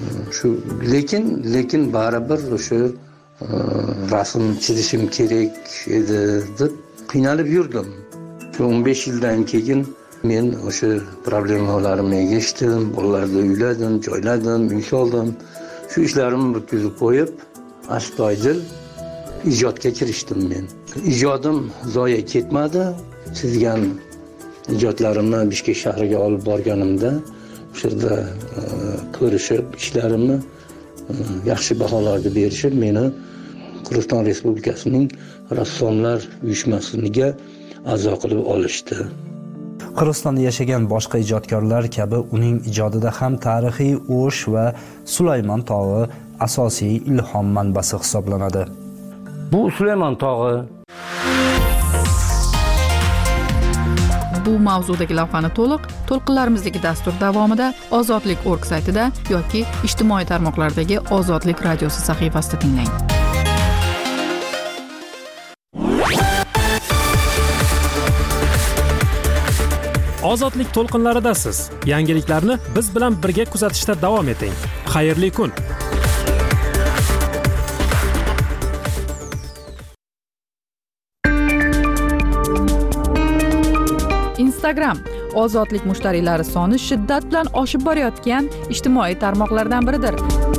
Lekin baribir o'sha rasm chizishim kerak edi deb qiynalib yurdim. 15 yildan keyin men o'sha problemalarimni yechdim, bolalarni uyladim, joyladim, uy soldim. Shu ishlarimni bitkazib qo'yib, astoydil ijodga kirishdim men. Ijodim zoya ketmadi. Chizgan ijodlarimni Bishkek shahriga olib borganimda, o'sha yerda ko'rishib, ishlarimni yaxshi baholarga berishib, meni Qirg'iziston Respublikasining rassomlar uyushmasiga a'zo qilib olishdi. Qirg'izistonda yashagan boshqa ijodkorlar kabi uning ijodida ham tarixiy O'sh va Sulaymon tog'i asosiy ilhom manbasi hisoblanadi. Bu Sulaymon tog'i. Bu mavzudagi lavhani to'lqinlarimizdagi dastur davomida Ozodlik.org saytida yoki ijtimoiy tarmoqlardagi Ozodlik radiosi sahifasida tinglang. Ozodlik to'lqinlaridasiz. Yangiliklarni biz bilan birga kuzatishda davom eting. Xayrli kun. Instagram ozodlik mushtariylari soni shiddat bilan oshib borayotgan ijtimoiy tarmoqlardan biridir.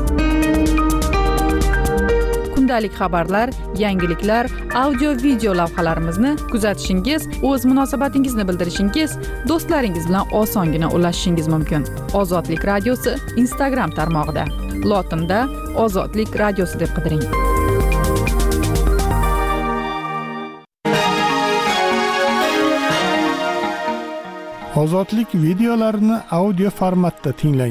Kundalik xabarlar, yangiliklar, audio-video lavhalarimizni kuzatishingiz, o'z munosabatingizni bildirishingiz, do'stlaringiz bilan osongina ulashishingiz mumkin. Ozodlik radiosi Instagram tarmog'ida. Lotinda Ozodlik radiosi deb qidiring. Ozodlik videolarini audio formatda tinglang.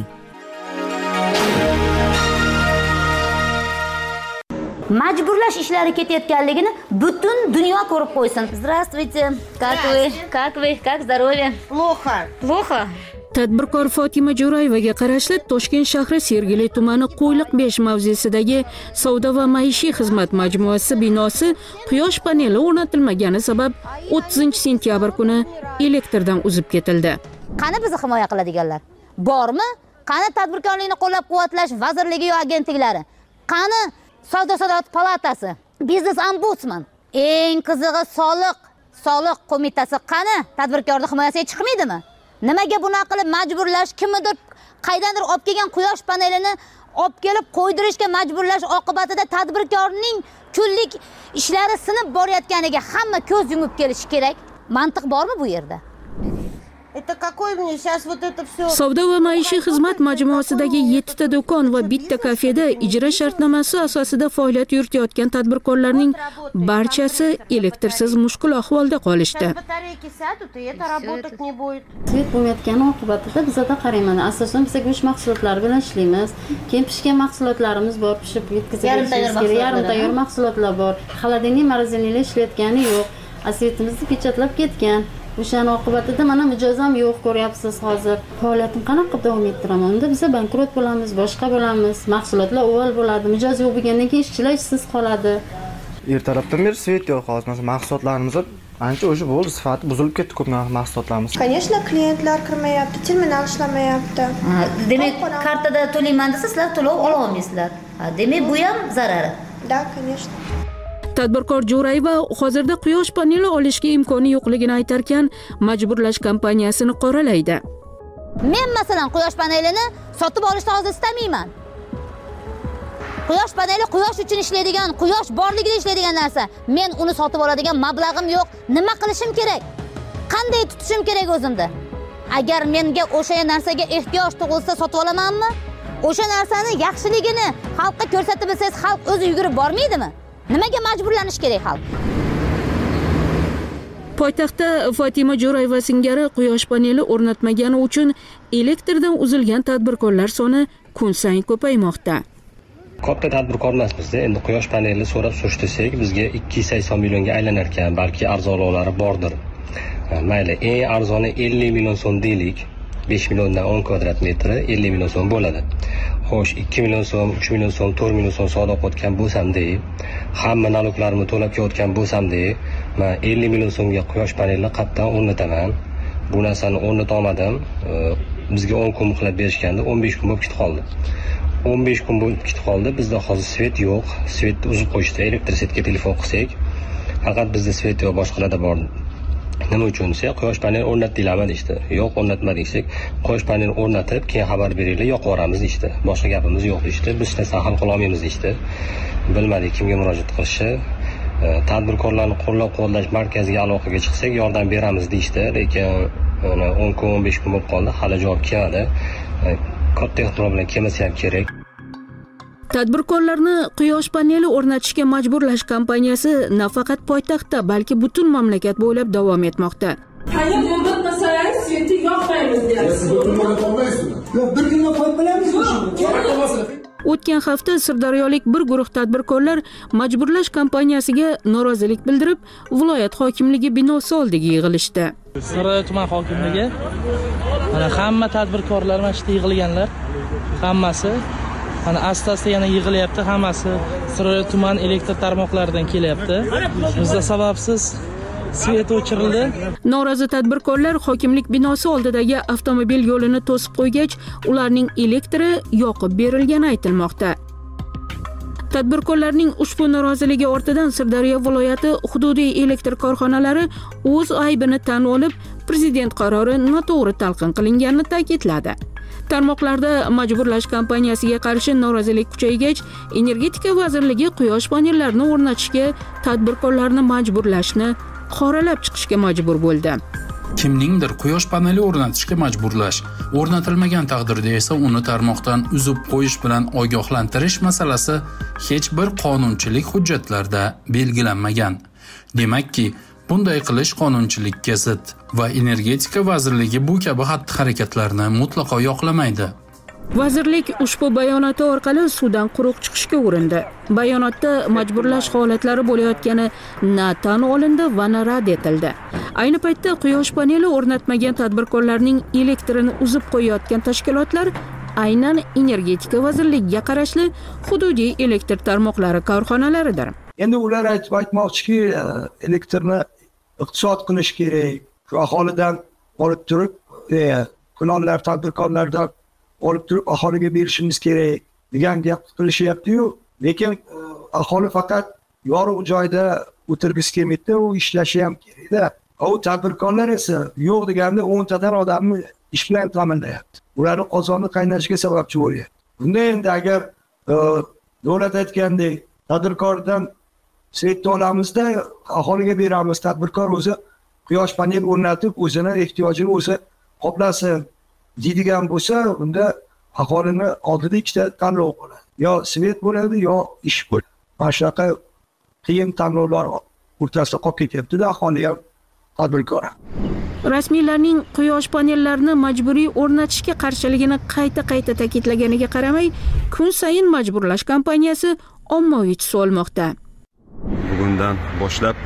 Majburlash ishlari ketayotganligini butun dunyo ko'rib qo'ysin. Здравствуйте. Как вы? Как здоровье? Плохо. Tadbirkor Fotima Jo'rayevaga qarashli Toshkent shahri Sergeli tumani Qo'yliq 5 mavzesidagi savdo va maishiy xizmat majmuasi binosi quyosh paneli o'rnatilmagani sabab 30-sentyabr kuni elektrdan uzib ketildi. Qani bizni himoya qiladiganlar? Bormi? Qani tadbirkorlikni qo'llab-quvvatlash vazirligi yo agentliklari? Qani Savdo-sanoat palatasi, biznes ombudsman, eng qizig'i soliq qo'mitasi qani tadbirkorning himoyasiga chiqmaydimi? Nimaga bunaqa qilib majburlash, kimnidir qaydandir olib kelgan quyosh panelini olib kelib qo'ydirishga majburlash oqibatida tadbirkorning kunlik ishlari sinib borayotganiga hamma ko'z yumib kelishi kerak. Mantiq bormi bu yerda? Savdo va maishiy xizmat majmuasidagi 7 ta do'kon va bitta kafeda ijro shartnomasi asosida faoliyat yuritayotgan tadbirkorlarning barchasi elektrsiz mushkul ahvolda qolishdi. Svet bo'lmayotgani oqibatida bizda qarayman, asosan biz go'sht mahsulotlari bilan ishlaymiz. Keyin pishgan mahsulotlarimiz bor, pishib yetkazilgan yarim tayyor mahsulotlar bor. Xolodilniy, moroziniylar ishlayotgani yo'q. Asvetimizni pechatlab ketgan. O'shaning oqibatida mana mijozam yo'q, ko'ryapsiz hozir. Faoliyatim qanaqa qilib davom ettiraman? Unda biz bankrot bo'lamiz, boshqa bo'lamiz, mahsulotlar o'val bo'ladi. Mijoz yo'q bo'lgandan keyin ishchilar ishsiz qoladi. Ertalabdan beri svet yo'q hozir. Masalan, mahsulotlarimiz ancha o'sha bo'ldi, sifati buzilib ketdi ko'p mahsulotlarimiz. Конечно, klientlar kirmayapti, terminal ishlamayapti. Demak, kartada to'layman desa, sizlar to'lov ola olmaysizlar. Demak, bu ham zarari. Да, конечно. Tadbirkor Jo'rayeva hozirda quyosh paneli olishga imkoni yo'qligini aytarkan, majburlash kompaniyasini qoralaydi. Men masalan quyosh panelini sotib olishni hozir istamayman. Quyosh paneli quyosh uchun ishlaydigan, quyosh borligida ishlaydigan narsa. Men uni sotib oladigan mablag'im yo'q. Nima qilishim kerak? Qanday tutishim kerak o'zimda? Agar menga o'sha narsaga ehtiyoj tug'ilsa sotib olamanmi? O'sha narsani yaxshiligini xalqqa ko'rsatib bilsangiz, xalq o'zi yugurib bormaydimi? Nimaga majburlanish kerak xalq? Poytaxtda Fotima Jo'rayeva singari quyosh paneli o'rnatmagani uchun elektrdan uzilgan tadbirkorlar soni kun sayin ko'paymoqda. Katta tadbirkor emasmizda, endi quyosh paneli so'rab surishtirsak, bizga 280 millionga aylanar ekan, balki arzonlari bordir. Mayli, eng arzoni 50 million so'm deylik. 5 milliondan 10 kvadrat metri 50 million so'm bo'ladi. Xo'sh, 2 million so'm, 3 million so'm, 4 million so'm savdo qilayotgan bo'lsam-da, hamma naloqlarimni to'lab kelayotgan bo'lsam-da, men 50 million so'mga quyosh panelini qayerdan o'rnataman? Bu narsani o'rnata olmadim. Bizga 10 kun muhlat berishganda 15 kun bo'lib ketib qoldi. 15 kun bo'lib ketib qoldi. Bizda hozir svet yo'q. Svetni uzib qo'yishdi. Elektrsetga telefon qilsak, faqat bizda svet yo'q, boshqalarda bor. Nima uchun desa, quyosh paneli o'rnatdinglarmi deydi. Yo'q, o'rnatmadik desak, quyosh paneli o'rnatib, keyin xabar beringlar, yoqib yuboramiz deydi. Boshqa gapimiz yo'q deydi. Biz narsa hal qila olmaymiz deydi. Bilmadik kimga murojaat qilishni. Tadbirkorlarni qo'llab-quvvatlash markaziga aloqaga chiqsak, yordam beramiz deydi, lekin 10 kun, 15 kun bo'lib qoldi, hali javob kelmadi. Katta ehtimol bilan kelmasa ham kerak. Tadbirkorlarni quyosh paneli o'rnatishga majburlash kompaniyasi nafaqat poytaxtda, balki butun mamlakat bo'ylab davom etmoqda. Qayerga o'rnatmasangiz, svetni yoqmaymiz deyapsiz. Bir kunga qo'yib bilamizmi shuni? O'tgan hafta sirdaryolik bir guruh tadbirkorlar majburlash kompaniyasiga norozilik bildirib, viloyat hokimligi binosi oldiga yig'ilishdi. Sirdaryo tuman hokimligi mana hamma tadbirkorlar mana shu yig'ilganlar, hammasi mana asta-asta yana yig'ilyapti, hammasi Sirdaryo tuman elektr tarmoqlaridan kelyapti. Bizda sababsiz svet o'chirildi. Norozi tadbirkorlar hokimlik binosi oldidagi avtomobil yo'lini to'sib qo'ygach, ularning elektri yoqib berilgani aytilmoqda. Tadbirkorlarning ushbu noroziligi ortidan Sirdaryo viloyati hududiy elektr korxonalari o'z aybini tan olib, prezident qarori noto'g'ri talqin qilinganini ta'kidladi. Tarmoqlarda majburlash kampaniyasiga qarshi norozilik kuchaygach, Energetika vazirligi quyosh panellarini o'rnatishga tadbirkorlarni majburlashni qoralab chiqishga majbur bo'ldi. Kimningdir quyosh paneli o'rnatishga majburlash, o'rnatilmagan taqdirda esa uni tarmoqdan uzib qo'yish bilan ogohlantirish masalasi hech bir qonunchilik hujjatlarida belgilanmagan. Demakki, bunday qilish qonunchilikka zid va Energetika vazirligi bu kabi xatti-harakatlarni mutlaqo yoqlamaydi. Vazirlik ushbu bayonoti orqali suvdan quruq chiqishga urindi. Bayonotda majburlash holatlari bo'layotgani na tan olindi va na rad etildi. Ayni paytda quyosh paneli o'rnatmagan tadbirkorlarning elektrini uzib qo'yayotgan tashkilotlar aynan Energetika vazirligiga qarashli hududiy elektr tarmoqlari korxonalaridir. Endi ular aytmoqchiki, elektrni iqtisod qilish kerak. Shu aholidan olib turib, kunonlar tadbirkorlardan olib turib aholiga berishimiz kerak degan gap qilishyapti-yu, lekin aholi faqat yorug' joyda o'tirgisi kelmaydi, u ishlashi ham kerak-da. U tadbirkorlar esa yo'q deganda 10 tadan odamni ish bilan ta'minlayapti. Ularni qozonni qaynashiga sababchi bo'lyapti. Bunda endi agar davlat aytgandek tadbirkordan svetni olamizda aholiga beramiz, tadbirkor o'zi quyosh panel o'rnatib o'zini ehtiyojini o'zi qoplasin deydigan bo'lsa, unda aholini oldida ikkita tanlov bo'ladi. Yo svet bo'ladi, yo ish bo'ladi. Mana shunaqa qiyin tanlovlar o'rtasida qolib ketyapti-da aholi ham tadbirkor. Rasmiylarning quyosh panellarini majburiy o'rnatishga qarshiligini qayta ta'kidlaganiga qaramay, kun sayin majburlash kampaniyasi ommaviy tus olmoqda. Bugundan boshlab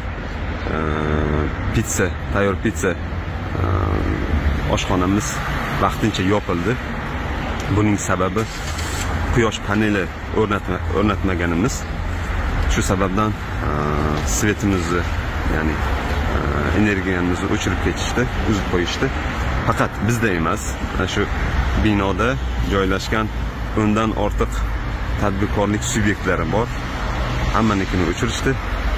tayyor pitsa oshxonamiz vaqtincha yopildi. Buning sababi quyosh paneli o'rnatmaganimiz. Shu sababdan svetimizni, ya'ni energiyamizni o'chirib ketishdi, uzib qo'yishdi. Faqat bizda emas, shu binoda joylashgan 10 dan ortiq tadbirkorlik subyektlari bor. Hammanikini o'chirishdi.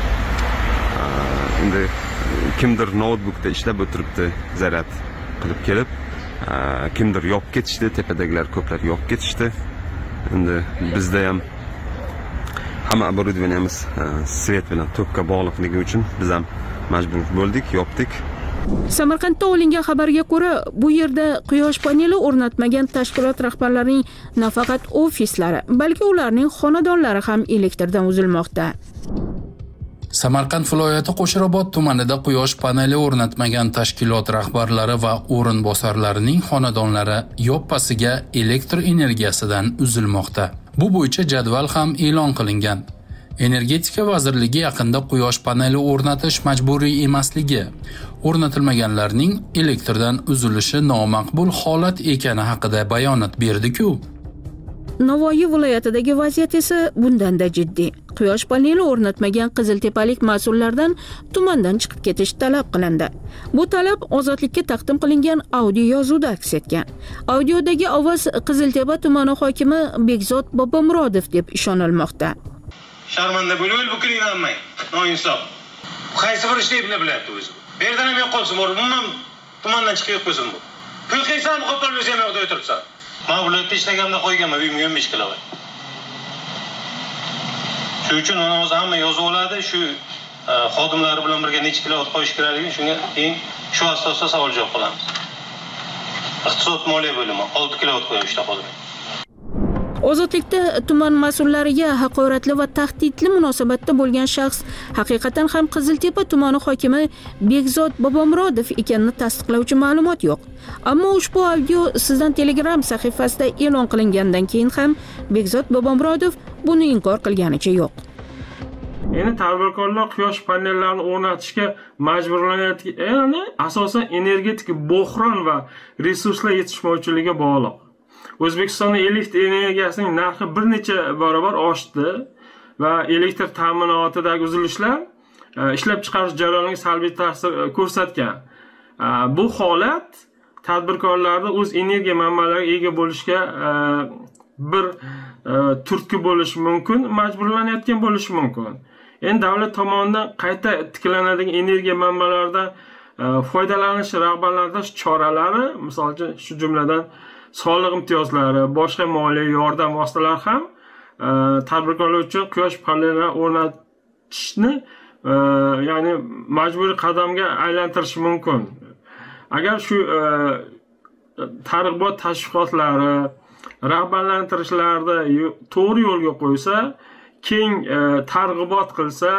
Endi kimdir notebookda ishlab o'tiribdi, zaryad qilib kelib, kimdir yopib ketishdi, tepadagilar ko'plar yopib ketishdi. Endi bizda ham hamma оборудованиemiz svet bilan tokka bog'liqligi uchun biz ham majbur bo'ldik, yopdik. Samarqandda olingan xabarga ko'ra, bu yerda quyosh paneli o'rnatmagan tashkilot rahbarlarining nafaqat ofislari, balki ularning xonadonlari ham elektrdan uzilmoqda. Samarqand viloyati Qo'shrabot tumanida quyosh paneli o'rnatmagan tashkilot rahbarlari va o'rinbosarlarining xonadonlari yoppasiga elektr energiyasidan uzilmoqda. Bu bo'yicha jadval ham e'lon qilingan. Energetika vazirligi yaqinda quyosh paneli o'rnatish majburiy emasligi, o'rnatilmaganlarning elektrdan uzilishi nomaqbul holat ekani haqida bayonot berdi-ku. Navoiy viloyatidagi vaziyat esa bundan-da jiddiy. Quyosh paneli o'rnatmagan qiziltepalik mas'ullardan tumandan chiqib ketish talab qilindi. Bu talab Ozodlikka taqdim qilingan audio yozuvda aks etgan. Audiodagi ovoz Qiziltepa tumani hokimi Bekzod Bobomurodov deb ishonilmoqda. Sharmanda bo'lib bu qilinmay. Noinsof. Qaysi bir ishni bilmayapti o'zi. Bu yerdan ham yo'qolsin, umuman tumandan chiqib qo'ysin bu. Pul qilsam, qo'pol bo'lsa ham yo'qda o'tiribsan. Men viloyatda ishlaganimda qo'yganman, uyimga 15 kilovatт. Shu uchun uni o'zi hamma yozib oladi, shu xodimlari bilan birga necha kilovatt qo'yish kerakligini shunga keyin shu asosda savol javob qilamiz. Iqtisod moliya bo'limi 6 kilovatt qo'yishda xodim. Ozodlikda tuman mas'ullariga haqoratli va tahdidli munosabatda bo'lgan shaxs haqiqatan ham Qiziltepa tumani hokimi Bekzod Bobomurodov ekanini tasdiqlovchi ma'lumot yo'q. Ammo ushbu audio sizdan Telegram sahifasida e'lon qilingandan keyin ham Bekzod Bobomurodov buni inkor qilganicha yo'q. Endi tadbirkorlar quyosh panellarini o'rnatishga majburlanayotgan, ya'ni asosan energetik bo'hron va resurslar yetishmovchiligiga bog'liq. O'zbekistonda elektr energiyasining narxi bir necha barobar oshdi va elektr ta'minotidagi uzilishlar ishlab chiqarish jarayoniga salbiy ta'sir ko'rsatgan. Bu holat tadbirkorlarni o'z energiya manbalariga ega bo'lishga bir turtki bo'lishi mumkin, majburlanayotgan bo'lishi mumkin. Endi davlat tomonidan qayta tiklanadigan energiya manbalaridan foydalanish rag'batlantirish choralari, misol uchun shu jumladan soliq imtiyozlari, boshqa moliyaviy yordam vositalari ham tadbirkorlar uchun quyosh panellari o'rnatishni ya'ni majburiy qadamga aylantirishi mumkin. Agar shu targ'ibot tashviqotlari, rag'batlantirishlarda to'g'ri yo'lga qo'ysa, keng targ'ibot qilsa,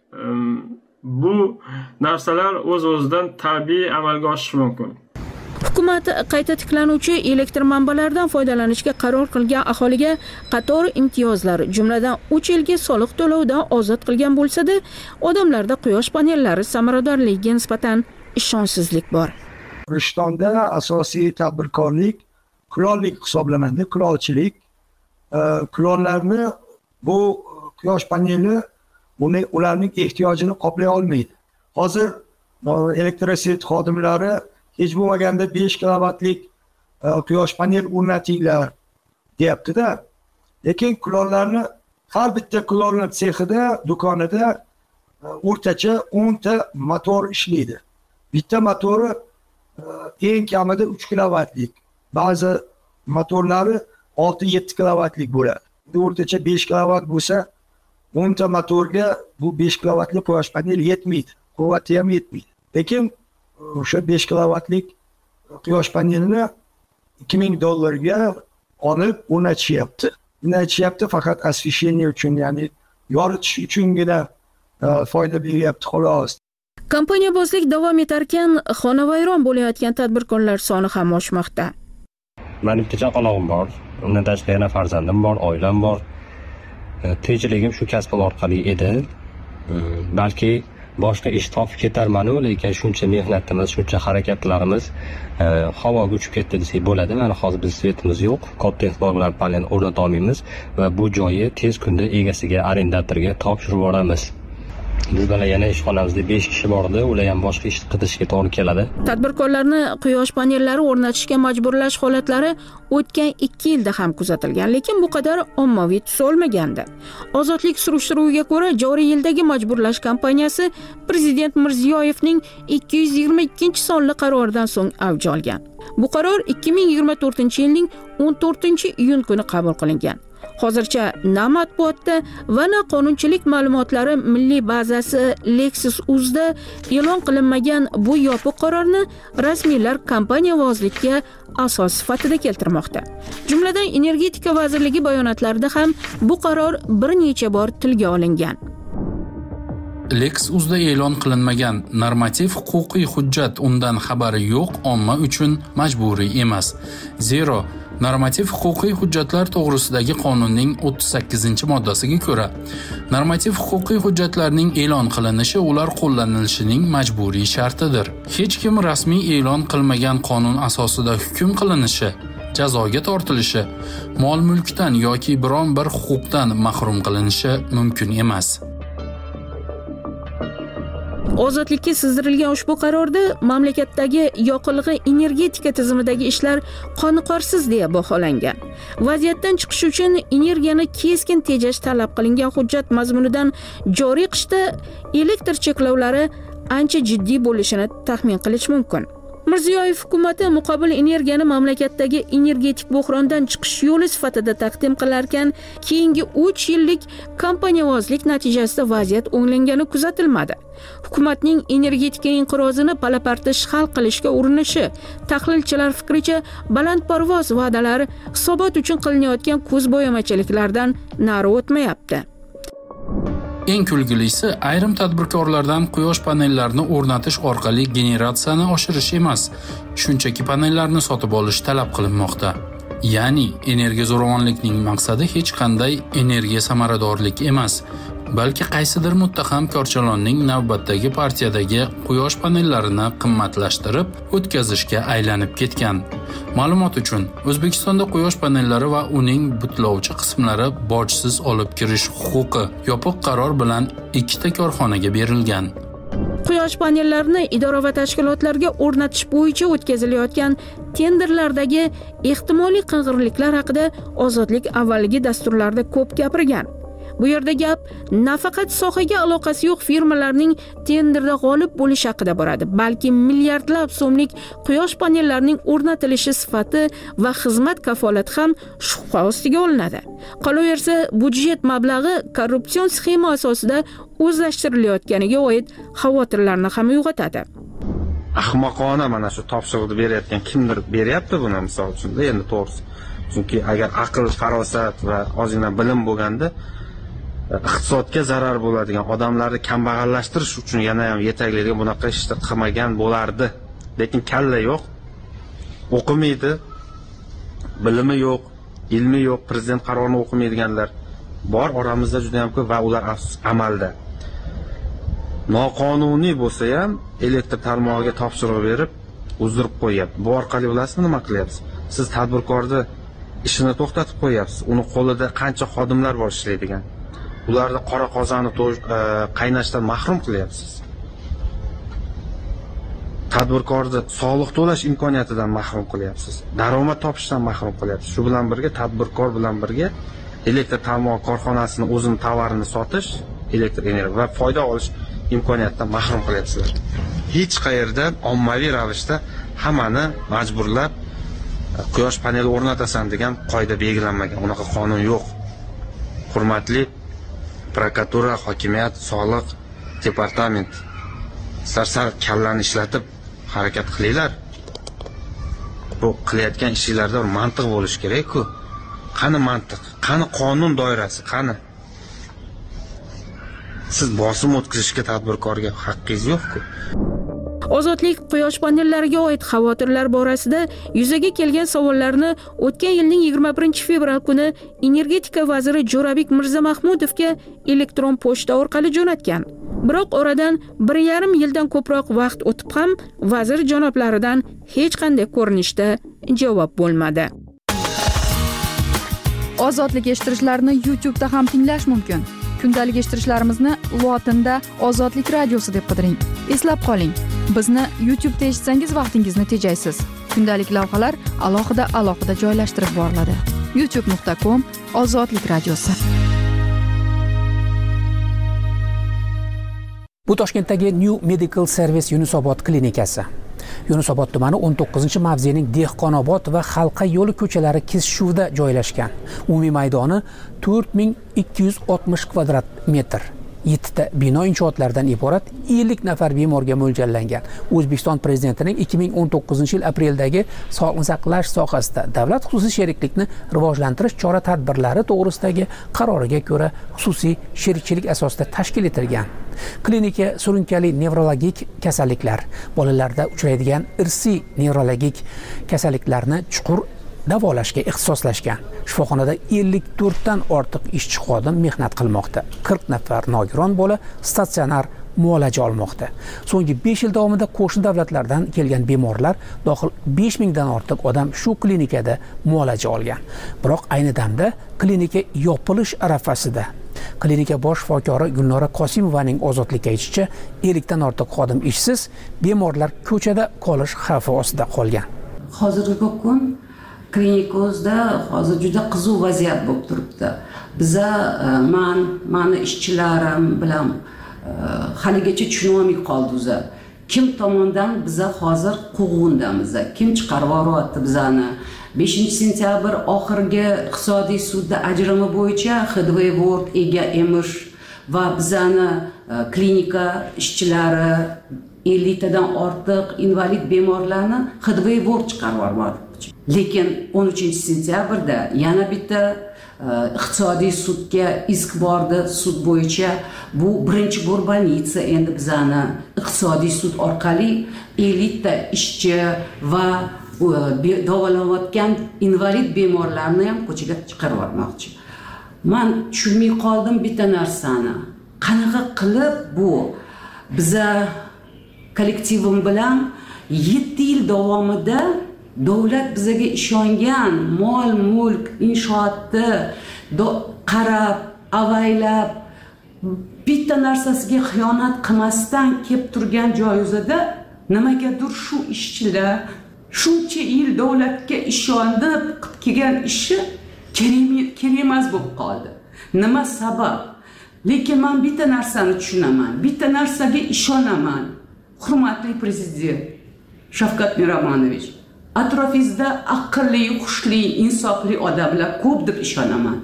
bu narsalar o'z-o'zidan tabiiy amalga oshishi mumkin. Hukumat qayta tiklanuvchi elektr manbalaridan foydalanishga qaror qilgan aholiga qator imtiyozlar, jumladan 3 yilga soliq to'lovidan ozod qilgan bo'lsa-da, odamlarda quyosh panellari samaradorligiga nisbatan ishonchsizlik bor. Rishtonda asosiy tadbirkorlik kulollik hisoblanadi, kulolchilik. Kulollarni bu quyosh paneli ularning ehtiyojini qoplay olmaydi. Hozir elektrosvet xodimlari hech bo'lmaganda 5 kilovatlik quyosh panel o'rnatinglar deyapti-da. Lekin kulollarni har bitta kulollar sexida, do'konida o'rtacha 10 ta motor ishlaydi. Bitta motori eng kamida 3 kilovatlik. Ba'zi motorlari 6-7 kilovatlik bo'ladi. O'rtacha 5 kilovat bo'lsa, 10 ta motorga bu 5 kilovatli quyosh paneli yetmaydi. Quvvati ham yetmaydi. Lekin o'sha 5 kilovatlik quyosh panelini $2000 olib o'rnatishyapti. Faqat освещение uchun, ya'ni yoritish uchungina foyda beryapti xolos. Kompaniyabozlik davom etarkan, xonavayron bo'layotgan tadbirkorlar soni ham oshmoqda. Mening bitta chaqalog'im bor, undan tashqari yana farzandim bor, oilam bor. Tirikchiligim shu kasb orqali edi. Balki boshqa ish topib ketarman-u, lekin shuncha mehnatimiz, shuncha harakatlarimiz havoga uchib ketdi desak bo'ladi. Mana hozir biz svetimiz yo'q, katta ehtimol bilan panel o'rnata olmaymiz va bu joyi tez kunda egasiga, arendatorga topshirib yuboramiz. Bu bilan yana ishxonamizda 5 kishi bor edi, ular ham boshqa ish qidishga to'g'ri keladi. Tadbirkorlarni quyosh panellari o'rnatishga majburlash holatlari o'tgan 2 yilda ham kuzatilgan, lekin bu qadar ommaviy tus olmagandi. Ozodlik surishtiruviga ko'ra, joriy yildagi majburlash kampaniyasi Prezident Mirziyoyevning 222-sonli qaroridan so'ng avj olgan. Bu qaror 2024-yilning 14-iyun kuni qabul qilingan. Hozircha na matbuotda va na qonunchilik ma'lumotlari milliy bazasi Lexus.uz'da e'lon qilinmagan bu yopiq qarorni rasmiylar kompaniyavozlikka asos sifatida keltirmoqda. Jumladan Energetika vazirligi bayonotlarida ham bu qaror bir necha bor tilga olingan. Lexus.uz'da e'lon qilinmagan normativ huquqiy hujjat undan xabari yo'q, omma uchun majburiy emas. Zero normativ huquqiy hujjatlar to'g'risidagi qonunning 38-moddasiga ko'ra, normativ huquqiy hujjatlarning e'lon qilinishi ular qo'llanilishining majburiy shartidir. Hech kim rasmiy e'lon qilmagan qonun asosida hukm qilinishi, jazoga tortilishi, mol-mulkdan yoki biron bir huquqdan mahrum qilinishi mumkin emas. Ozodlikka sizdirilgan ushbu qarorda mamlakatdagi yoqilg'i energetika tizimidagi ishlar qoniqarsiz deya baholangan. Vaziyatdan chiqish uchun energiyani keskin tejash talab qilingan hujjat mazmunidan joriy qishda elektr cheklovlari ancha jiddiy bo'lishini taxmin qilish mumkin. Mirziyoyev hukumati muqobil energiyani mamlakatdagi energetik buhrondan chiqish yo'li sifatida taqdim qilarkan, keyingi 3 yillik kompaniyavozlik natijasida vaziyat o'nglangani kuzatilmadi. Hukumatning energetika inqirozini palapartish hal qilishga urinishi, tahlilchilar fikricha, balandparvoz va'dalar hisobot uchun qilinayotgan ko'zbo'yamachiliklardan nari o'tmayapti. Eng kulgilisi, ayrim tadbirkorlardan quyosh panellarini o'rnatish orqali generatsiyani oshirish emas, shunchaki panellarni sotib olish talab qilinmoqda. Ya'ni energiya zo'ravonlikning maqsadi hech qanday energiya samaradorlik emas, balki qaysidir muttaham korchalonning navbatdagi partiyadagi quyosh panellarini qimmatlashtirib o'tkazishga aylanib ketgan. Ma'lumot uchun, O'zbekistonda quyosh panellari va uning butlovchi qismlari bojsiz olib kirish huquqi yopiq qaror bilan 2 ta korxonaga berilgan. Quyosh panellarini idora va tashkilotlarga o'rnatish bo'yicha o'tkazilayotgan tenderlardagi ehtimoliy qing'irliklar haqida Ozodlik avvalgi dasturlarda ko'p gapirgan. Bu yerda gap nafaqat sohaga aloqasi yo'q firmalarning tenderda g'olib bo'lish haqida boradi, balki milliardlab so'mlik quyosh panellarining o'rnatilishi sifati va xizmat kafolati ham shubha ostiga olinadi. Qolaversa, budjet mablag'i korrupsion sxema asosida o'zlashtirilayotganiga oid xavotirlarni ham uyg'otadi. Ahmoqona mana shu topshiriqni berayotgan kimdir beryapti buni, misol uchun endi to'g'risi. Chunki agar aql, farosat va ozgina bilim bo'lganda iqtisodga zarar bo'ladigan odamlarni kambag'allashtirish uchun yana ham yetaklarga bunaqa ishni qilmagan bo'lardi. Lekin kalla yo'q, o'qimaydi, bilimi yo'q, ilmi yo'q, prezident qarorini o'qimaydiganlar bor oramizda juda ham ko'p va ular amalda. Noqonuniy bo'lsa ham elektr tarmog'iga topshiriq berib, uzdirib qo'yapti. Bu orqali bilasizmi nima qilyapsiz? Siz tadbirkorni ishini to'xtatib qo'yapsiz. Uni qo'lida qancha xodimlar bor ishlaydigan. Ularni qora qozonni qaynashdan mahrum qilyapsiz. Tadbirkorni soliq to'lash imkoniyatidan mahrum qilyapsiz. Daromad topishdan mahrum qilyapsiz. Shu bilan birga tadbirkor bilan birga elektr tarmog'i korxonasini o'zining tovarini sotish, elektr energiya va foyda olish imkoniyatidan mahrum qilyapsizlar. Hech qayerdan ommaviy ravishda hammani majburlab quyosh paneli o'rnatasan degan qoida belgilanmagan. Unaqa qonun yo'q. Hurmatli prokuratura, hokimiyat, soliq departament, sizlar kallani ishlatib harakat qilinglar. Bu qilayotgan ishinglarda mantiq bo'lish kerak-ku. Qani mantiq? Qani qonun doirasi? Qani? Siz bosim o'tkazishga tadbirkorga haqqingiz yo'q-ku. Ozodlik quyosh panellariga oid xavotirlar borasida yuzaga kelgan savollarni o'tgan yilning 21 fevral kuni energetika vaziri Jo'rabek Mirzamahmudovga elektron pochta orqali jo'natgan. Biroq oradan 1,5 yildan ko'proq vaqt o'tib ham vazir janoblaridan hech qanday ko'rinishda javob bo'lmadi. Ozodlik eshittirishlarni YouTube'da ham tinglash mumkin. Kundalik eshittirishlarimizni lotinda Ozodlik radiosi deb qidiring. Eslab qoling, bizni YouTube'da eshitsangiz vaqtingizni tejaysiz. Kundalik lavhalar alohida joylashtirib boriladi. youtube.com/Ozodlik radiosi. Bu Toshkentdagi New Medical Service Yunusobod klinikasi. Yunusobod tumani 19-mavzening Dehqonobod va Xalqa yo'li ko'chalari kesishuvida joylashgan. Umumiy maydoni 4260 kvadrat metr. 7 ta bino inshootlaridan iborat 50 nafar bemorga mo'ljallangan. O'zbekiston prezidentining 2019-yil apreldagi sog'liqni saqlash sohasida davlat xususiy sheriklikni rivojlantirish chora-tadbirlari to'g'risidagi qaroriga ko'ra xususiy sherikchilik asosida tashkil etilgan. Klinika surunkali nevrologik kasalliklar, bolalarda uchraydigan irsiy nevrologik kasalliklarni chuqur davolashga ixtisoslashgan. Shifoxonada 54 dan ortiq ishchi xodim mehnat qilmoqda. 40 nafar nogiron bola statsionar muolaja olmoqda. So'nggi 5 yil davomida qo'shni davlatlardan kelgan bemorlar dohil 5000 dan ortiq odam shu klinikada muolaja olgan. Biroq ayni damda klinika yopilish arafasida. Klinika bosh shifokori Gulnora Qosimovaning Ozodlikka aytishicha, 50 dan ortiq xodim ishsiz, bemorlar ko'chada qolish xavfi ostida qolgan. Hozirgi kun klinikimizda hozir juda qiziq vaziyat bo'lib turibdi. Biza mani ishchilarim bilan haligacha tushunolmay qoldik. Kim tomonidan biza hozir quvg'indamiz? Kim chiqarib yuboryapti bizani? 5-sentyabr oxirgi iqtisodiy sudda ajrimi bo'yicha Xdvoyvord ega emish va bizani klinika ishchilari 50 tadan ortiq invalid bemorlarni Xdvoyvord chiqarib yubormoqchi. Lekin 13-sentyabrda yana bitta iqtisodiy sudga isk bordi. Sud bo'yicha bu birinchi bor больница endi bizani iqtisodiy sud orqali 50 ta ishchi va davolanayotgan invalid bemorlarni ham ko'chaga chiqarib yubormoqchi. Men tushunmay qoldim bitta narsani. qanaqa qilib bu biza kollektivim bilan 7 yil davomida davlat bizaga ishongan mol mulk inshootni qarab avaylab bitta narsasiga xiyonat qilmasdan kelib turgan joyida nimagadir shu ishchilar shuncha yil davlatga ishonib qilib kelgan ishi kerak emas bo'lib qoldi. Nima sabab? Lekin men bitta narsani tushunaman, bitta narsaga ishonaman. Hurmatli prezident Shavkat Miromonovich, atrofingizda aqlli, xushli, insofli odamlar ko'p deb ishonaman.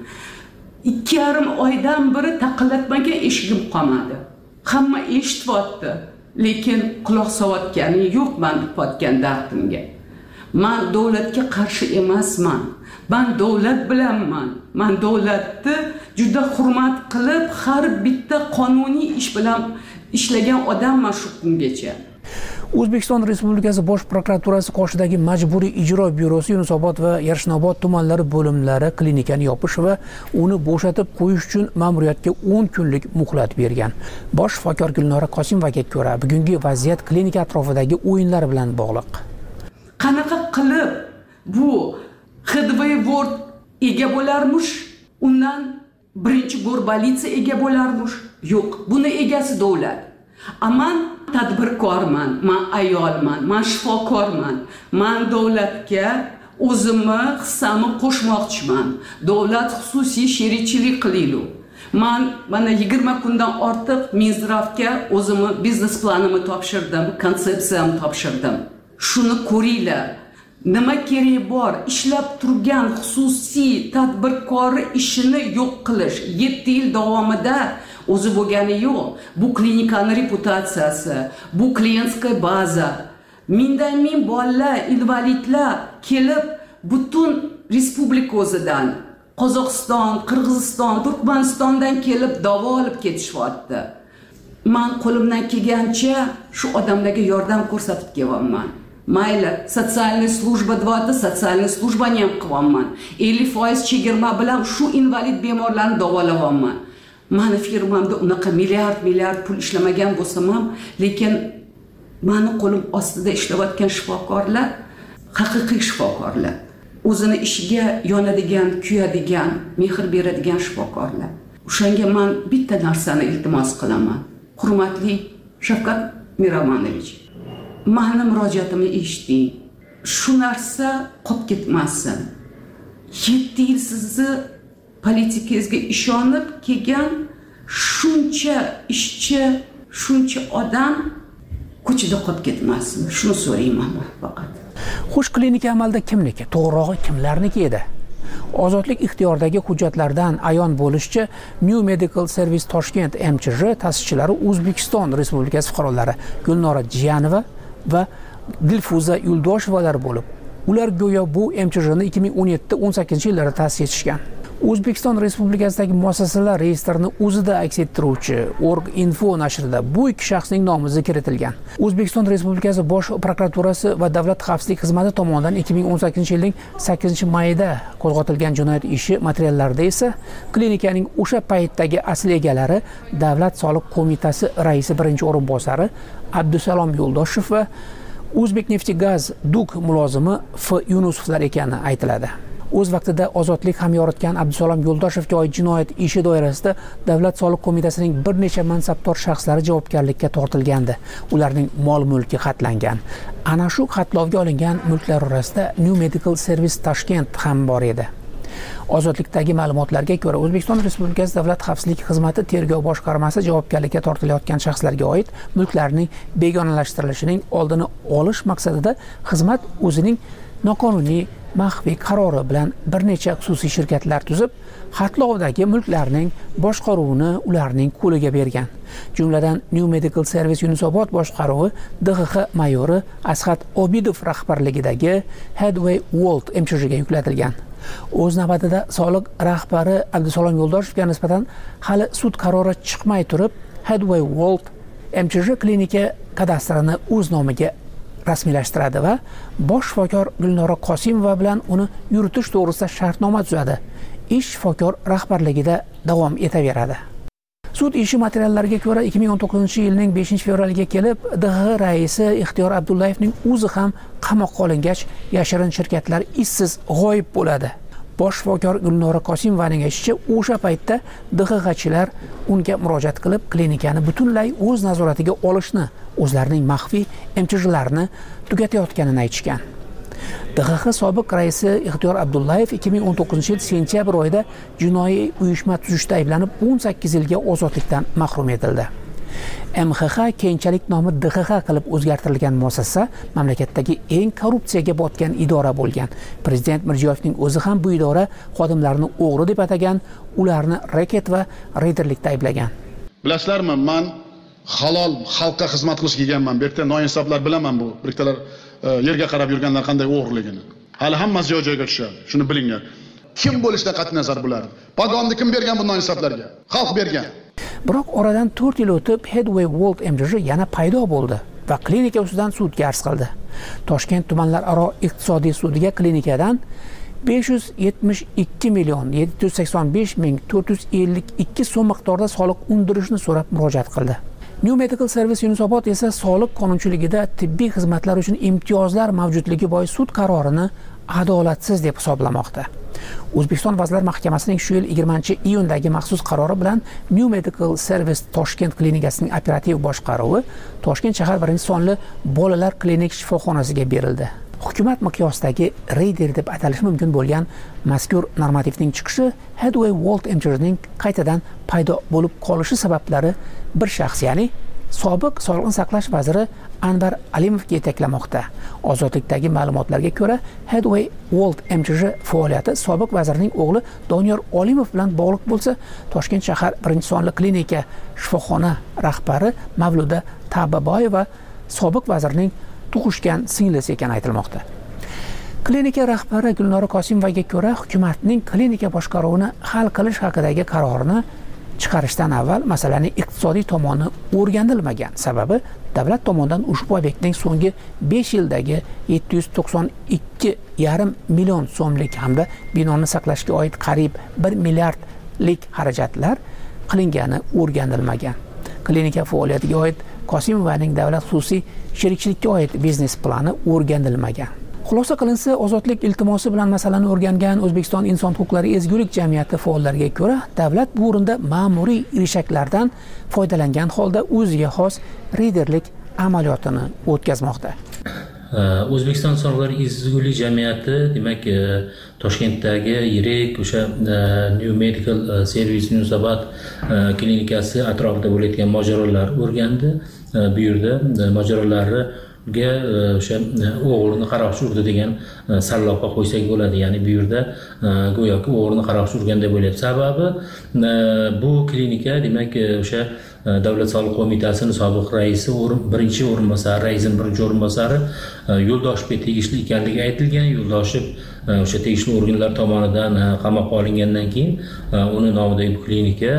2,5 oydan beri taqillatmaga eshigim qolmadi. Hamma eshityapti, lekin quloq solotgani yo'q men deb dardimga. Men davlatga qarshi emasman. Ben davlat bilanman. Men davlatni juda hurmat qilib, har bitta qonuniy ish bilan ishlagan odamman shu kungacha. O'zbekiston Respublikasi Bosh prokuraturasi qoshidagi Majburiy ijro byurosi Yunusobod va Yashnobod tumanlari bo'limlari klinikani yopish va uni bo'shatib qo'yish uchun ma'muriyatga 10 kunlik muhlat bergan. Bosh shifokor Gulnora Qosimovga ko'ra, bugungi vaziyat klinika atrofidagi o'yinlar bilan bog'liq. Qanaqa qilib bu Xidvay Ward ega bo'larmish, undan birinchi go'rbalitsiya ega bo'larmish? Yo'q, buni egasi davlat. Aman tadbirkorman, men ayolman, men shifokorman. Men davlatga o'zimni hissamni qo'shmoqchiman. Davlat xususiy sherikchilik qilaylik. Men mana 20 kundan ortiq Minzdravga o'zimni biznes planimni topshirdim, konsepsiyamni topshirdim. Shuni ko'ringlar. Nima kerak bor? Ishlab turgan xususiy tadbirkor ishini yo'q qilish 7 yil davomida o'zi bo'lgani yo'q. Bu klinikaning reputatsiyasi, bu klientskiy baza. Mindan-min bolalar, invalidlar kelib butun respublika o'zidan, Qozog'iston, Qirg'iziston, Turkmanistondan kelib davo olib ketishyapti. Men qo'limdan kelgancha shu odamlarga yordam ko'rsatib kelyapman. Mayli, sotsialniy slujba 2 sotsialniy slujbani ham qilyapman. 50% chegirma bilan shu invalid bemorlarni davolayapman. Mani firmamda unaqa milliard pul ishlamagan bo'lsam ham, lekin mani qo'lim ostida ishlayotgan shifokorlar haqiqiy shifokorlar. O'zini ishiga yonadigan, kuyadigan, mehr beradigan shifokorlar. O'shanga men bitta narsani iltimos qilaman. Hurmatli Shavkat Miromonovich, meni murojaatimni eshiting. Shu narsa qolib ketmasin. 7 yil sizni politikangizga ishonib kelgan shuncha ishchi, shuncha odam ko'chada qolib ketmasin. Shuni so'rayman faqat. Xo'sh, klinika amalda kimniki? To'g'rirog'i kimlarniki edi? Ozodlik ixtiyoridagi hujjatlardan ayon bo'lishicha, New Medical Service Toshkent MChJ ta'sischilari O'zbekiston Respublikasi fuqarolari Gulnora Jiyanova va Dilfuza Yuldoshevalar bo'lib, ular go'yo bu MChJni 2017-18 yillarda ta'sis etishgan. O'zbekiston Respublikasidagi muassasalar reyestrini o'zida aks ettiruvchi Org.info nashrida bu ikki shaxsning nomi zikr etilgan. O'zbekiston Respublikasi Bosh prokuraturasi va Davlat xavfsizlik xizmati tomonidan 2018-yilning 8-mayida qo'zg'atilgan jinoyat ishi materiallarida esa klinikaning o'sha paytdagi asl egalari Davlat soliq qo'mitasi raisi birinchi o'rinbosari Abdusalom Yo'ldoshev va O'zbekneftgaz Duk mulozimi F. Yunusovlar ekani aytiladi. O'z vaqtida ozodlik ham yoritgan Abdusalom Yo'ldoshevga oid jinoyat ishi doirasida Davlat soliq qo'mitasining bir necha mansabdor shaxslari javobgarlikka tortilgandi. Ularning mol-mulki xatlangan. Ana shu xatlovga olingan mulklar orasida New Medical Service Toshkent ham bor edi. Ozodlikdagi ma'lumotlarga ko'ra, O'zbekiston Respublikasi Davlat xavfsizlik xizmati tergov boshqarmasi javobgarlikka tortilayotgan shaxslarga oid mulklarning begonalashtirishining oldini olish maqsadida xizmat o'zining noqonuniy maxfiy qarori bilan bir necha xususiy shirkatlar tuzib, xatlovdagi mulklarning boshqaruvini ularning qo'liga bergan. Jumladan New Medical Service Yunusobod boshqaruvi DXX mayori Asxat Obidov rahbarligidagi Headway World MChJga yuklatilgan. O'z navbatida soliq rahbari Abdusalom Yo'ldoshevga nisbatan hali sud qarori chiqmay turib, Headway World MChJ klinika kadastrini o'z nomiga rasmiylashtiradi va bosh shifokor Gulnora Qosimova bilan uni yuritish to'g'risida shartnoma tuzadi. Ish shifokor rahbarligida davom etaveradi. Sud ishi materiallariga ko'ra 2019-yilning 5-fevraliga kelib, DXX raisi Ixtiyor Abdullayevning o'zi ham qamoqqa olingach, yashirin shirkatlar izsiz g'oyib bo'ladi. Bosh shifokor Gulnora Qosimovaning aytishicha, o'sha paytda DXXchilar unga murojaat qilib, klinikani butunlay o'z nazoratiga olishni, o'zlarining maxfiy MTJlarini tugatayotganini aytishgan. DXX sobiq raisi Ixtiyor Abdullayev 2019-yil sentyabr oyida jinoiy uyushma tuzishda ayblanib 18 yilga ozodlikdan mahrum etildi. MXX keyinchalik nomi DXX qilib o'zgartirilgan muassasa mamlakatdagi eng korrupsiyaga botgan idora bo'lgan. Prezident Mirziyoyevning o'zi ham bu idora xodimlarini o'g'ri deb atagan, ularni reket va reyderlikda ayblagan. Bilasizlarmi, men halol xalqqa xizmat qilish kelganman. Bu yerda noinsoflar bilaman bu. Biriktalar yerga qarab yurganlar qanday o'g'irligini. Hali hammasi joy-joyiga tushadi. Shuni bilinglar. Kim bo'lishidan qat'iy nazar bo'lardi. Pagonni kim bergan bu noinsoflarga? Xalq bergan. Biroq oradan 4 yil o'tib Headway World MTJ yana paydo bo'ldi va klinika ustidan sudga arz qildi. Toshkent tumanlararo iqtisodiy sudiga klinikadan 572 million 785 ming 452 so'm miqdorda soliq undirishni so'rab murojaat qildi. New Medical Service Yunusobod esa soliq qonunchiligida tibbiy xizmatlar uchun imtiyozlar mavjudligi bois sud qarorini adolatsiz deb hisoblamoqda. O'zbekiston Vazirlar Mahkamasining shu yil 20-iyundagi maxsus qarori bilan New Medical Service Toshkent klinikasining operativ boshqaruvi Toshkent shahar 1-sonli bolalar klinik shifoxonasiga berildi. Hukumat miqyosidagi reyder deb atalishi mumkin bo'lgan mazkur normativning chiqishi Headway World MTJning qaytadan paydo bo'lib qolishi sabablari bir shaxs, ya'ni sobiq Sog'liqni saqlash vaziri Anvar Alimovga yetaklamoqda. Ozodlikdagi ma'lumotlarga ko'ra, Headway World MTJ faoliyati sobiq vazirning o'g'li Doniyor Olimov bilan bog'liq bo'lsa, Toshkent shahar 1-sonli klinika shifoxona rahbari Mavluda Tababoyeva sobiq vazirning tug'ishgan singlisi ekani aytilmoqda. Klinika rahbari Gulnora Qosimovaga ko'ra, hukumatning klinika boshqaruvini hal qilish haqidagi qarorini chiqarishdan avval masalaning iqtisodiy tomoni o'rganilmagan. Sababi davlat tomonidan ushbu obyektning so'nggi 5 yildagi 792,5 million so'mlik hamda binoni saqlashga oid qariyb 1 milliardlik xarajatlar qilingani o'rganilmagan. Klinika faoliyatiga oid Qosimovaning davlat xususiy sherikchilikka oid biznes plani o'rganilmagan. Xulosa qilinsa, ozodlik iltimosi bilan masalani o'rgangan O'zbekiston Inson huquqlari ezgulik jamiyati faollariga ko'ra, davlat bu o'rinda ma'muriy irishaklardan foydalangan holda o'ziga xos reyderlik amaliyotini o'tkazmoqda. O'zbekiston Inson huquqlari ezgulik jamiyati, demak, Toshkentdagi yirik o'sha New Medical Service Yunusobod klinikasi atrofida bo'layotgan mojarolar o'rgandi. Bu yerda mojarolari o'sha o'g'rini qaroqchi urdi degan salloqqa qo'ysak bo'ladi. Ya'ni bu yerda go'yoki o'g'rini qaroqchi urganda bo'lyapti. Sababi bu klinika, demak, o'sha Davlat soliq qo'mitasining sobiq raisi, birinchi o'rinbosari, raisning birinchi o'rinbosari Yo'ldoshevga tegishli ekanligi aytilgan. Yo'ldoshev o'sha tegishli organlar tomonidan qamoqqa olingandan keyin uni nomidagi bu klinika,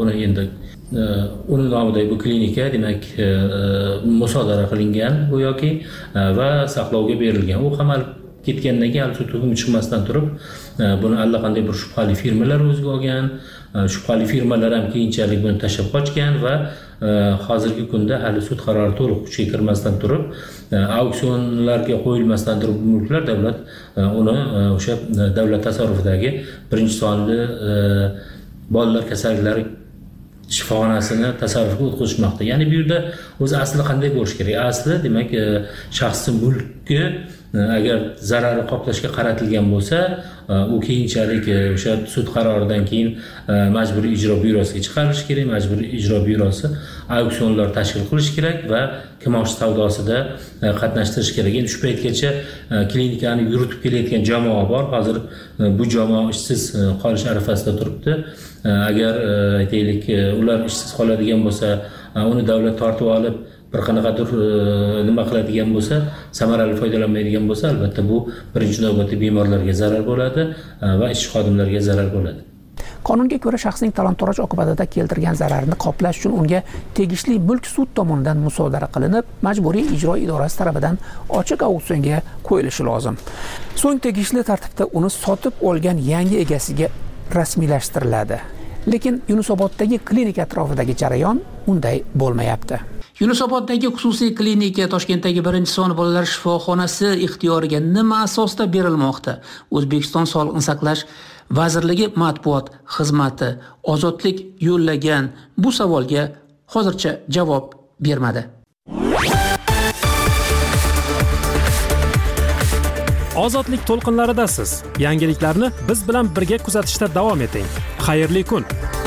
uni nomidagi bu klinika, demak, musodara qilingan go'yoki va saqlovga berilgan. U qamalib ketgandan keyin sud hukmi chiqmasdan turib, buni allaqanday bir shubhali firmalar o'ziga olgan. Shubhali firmalar ham keyinchalik buni tashlab qochgan va hozirgi kunda hali sud qarori to'liq kuchga kirmasdan turib, auksionlarga qo'yilmasdan turib mulklar davlat uni o'sha davlat tasarrufidagi 1-sonli bolalar kasalliklari shifoxonasini tasarrufga o'tkazishmoqda. Ya'ni bu yerda o'zi asli qanday bo'lish kerak? Asli, demak, shaxsiy mulkni agar zarari qoplashga qaratilgan bo'lsa, u keyinchalik o'sha sud qaroridan keyin majburiy ijro byurosiga chiqarilishi kerak. Majburiy ijro byurosi auksionlar tashkil qilish kerak va kimosh savdosida qatnashtirish kerak. Endi shu paytgacha klinikani yuritib kelayotgan jamoa bor. Hozir bu jamoa ishsiz qolish arafasida turibdi. Agar aytaylik, ular ishsiz qoladigan bo'lsa, uni davlat tortib olib bir qanaqadir nima qiladigan bo'lsa, samarali foydalanmaydigan bo'lsa, albatta bu birinchi navbatda bemorlarga zarar bo'ladi va ishchi xodimlarga zarar bo'ladi. Qonunga ko'ra shaxsning talon-toroj oqibatida keltirgan zararni qoplash uchun unga tegishli mulk sud tomonidan musodara qilinib, majburiy ijro idorasi tomonidan ochiq auksionga qo'yilishi lozim. So'ng tegishli tartibda uni sotib olgan yangi egasiga rasmiylashtiriladi. lekin Yunusoboddagi klinika atrofidagi jarayon unday bo'lmayapti. Yunusoboddagi xususiy klinika Toshkentdagi 1-son bolalar shifoxonasi ixtiyoriga nima asosda berilmoqda? O'zbekiston Sog'liqni saqlash vazirligi matbuot xizmati ozodlik yo'llagan bu savolga hozircha javob bermadi. Ozodlik to'lqinlaridasiz. Yangiliklarni biz bilan birga kuzatishda davom eting. Xayrli kun.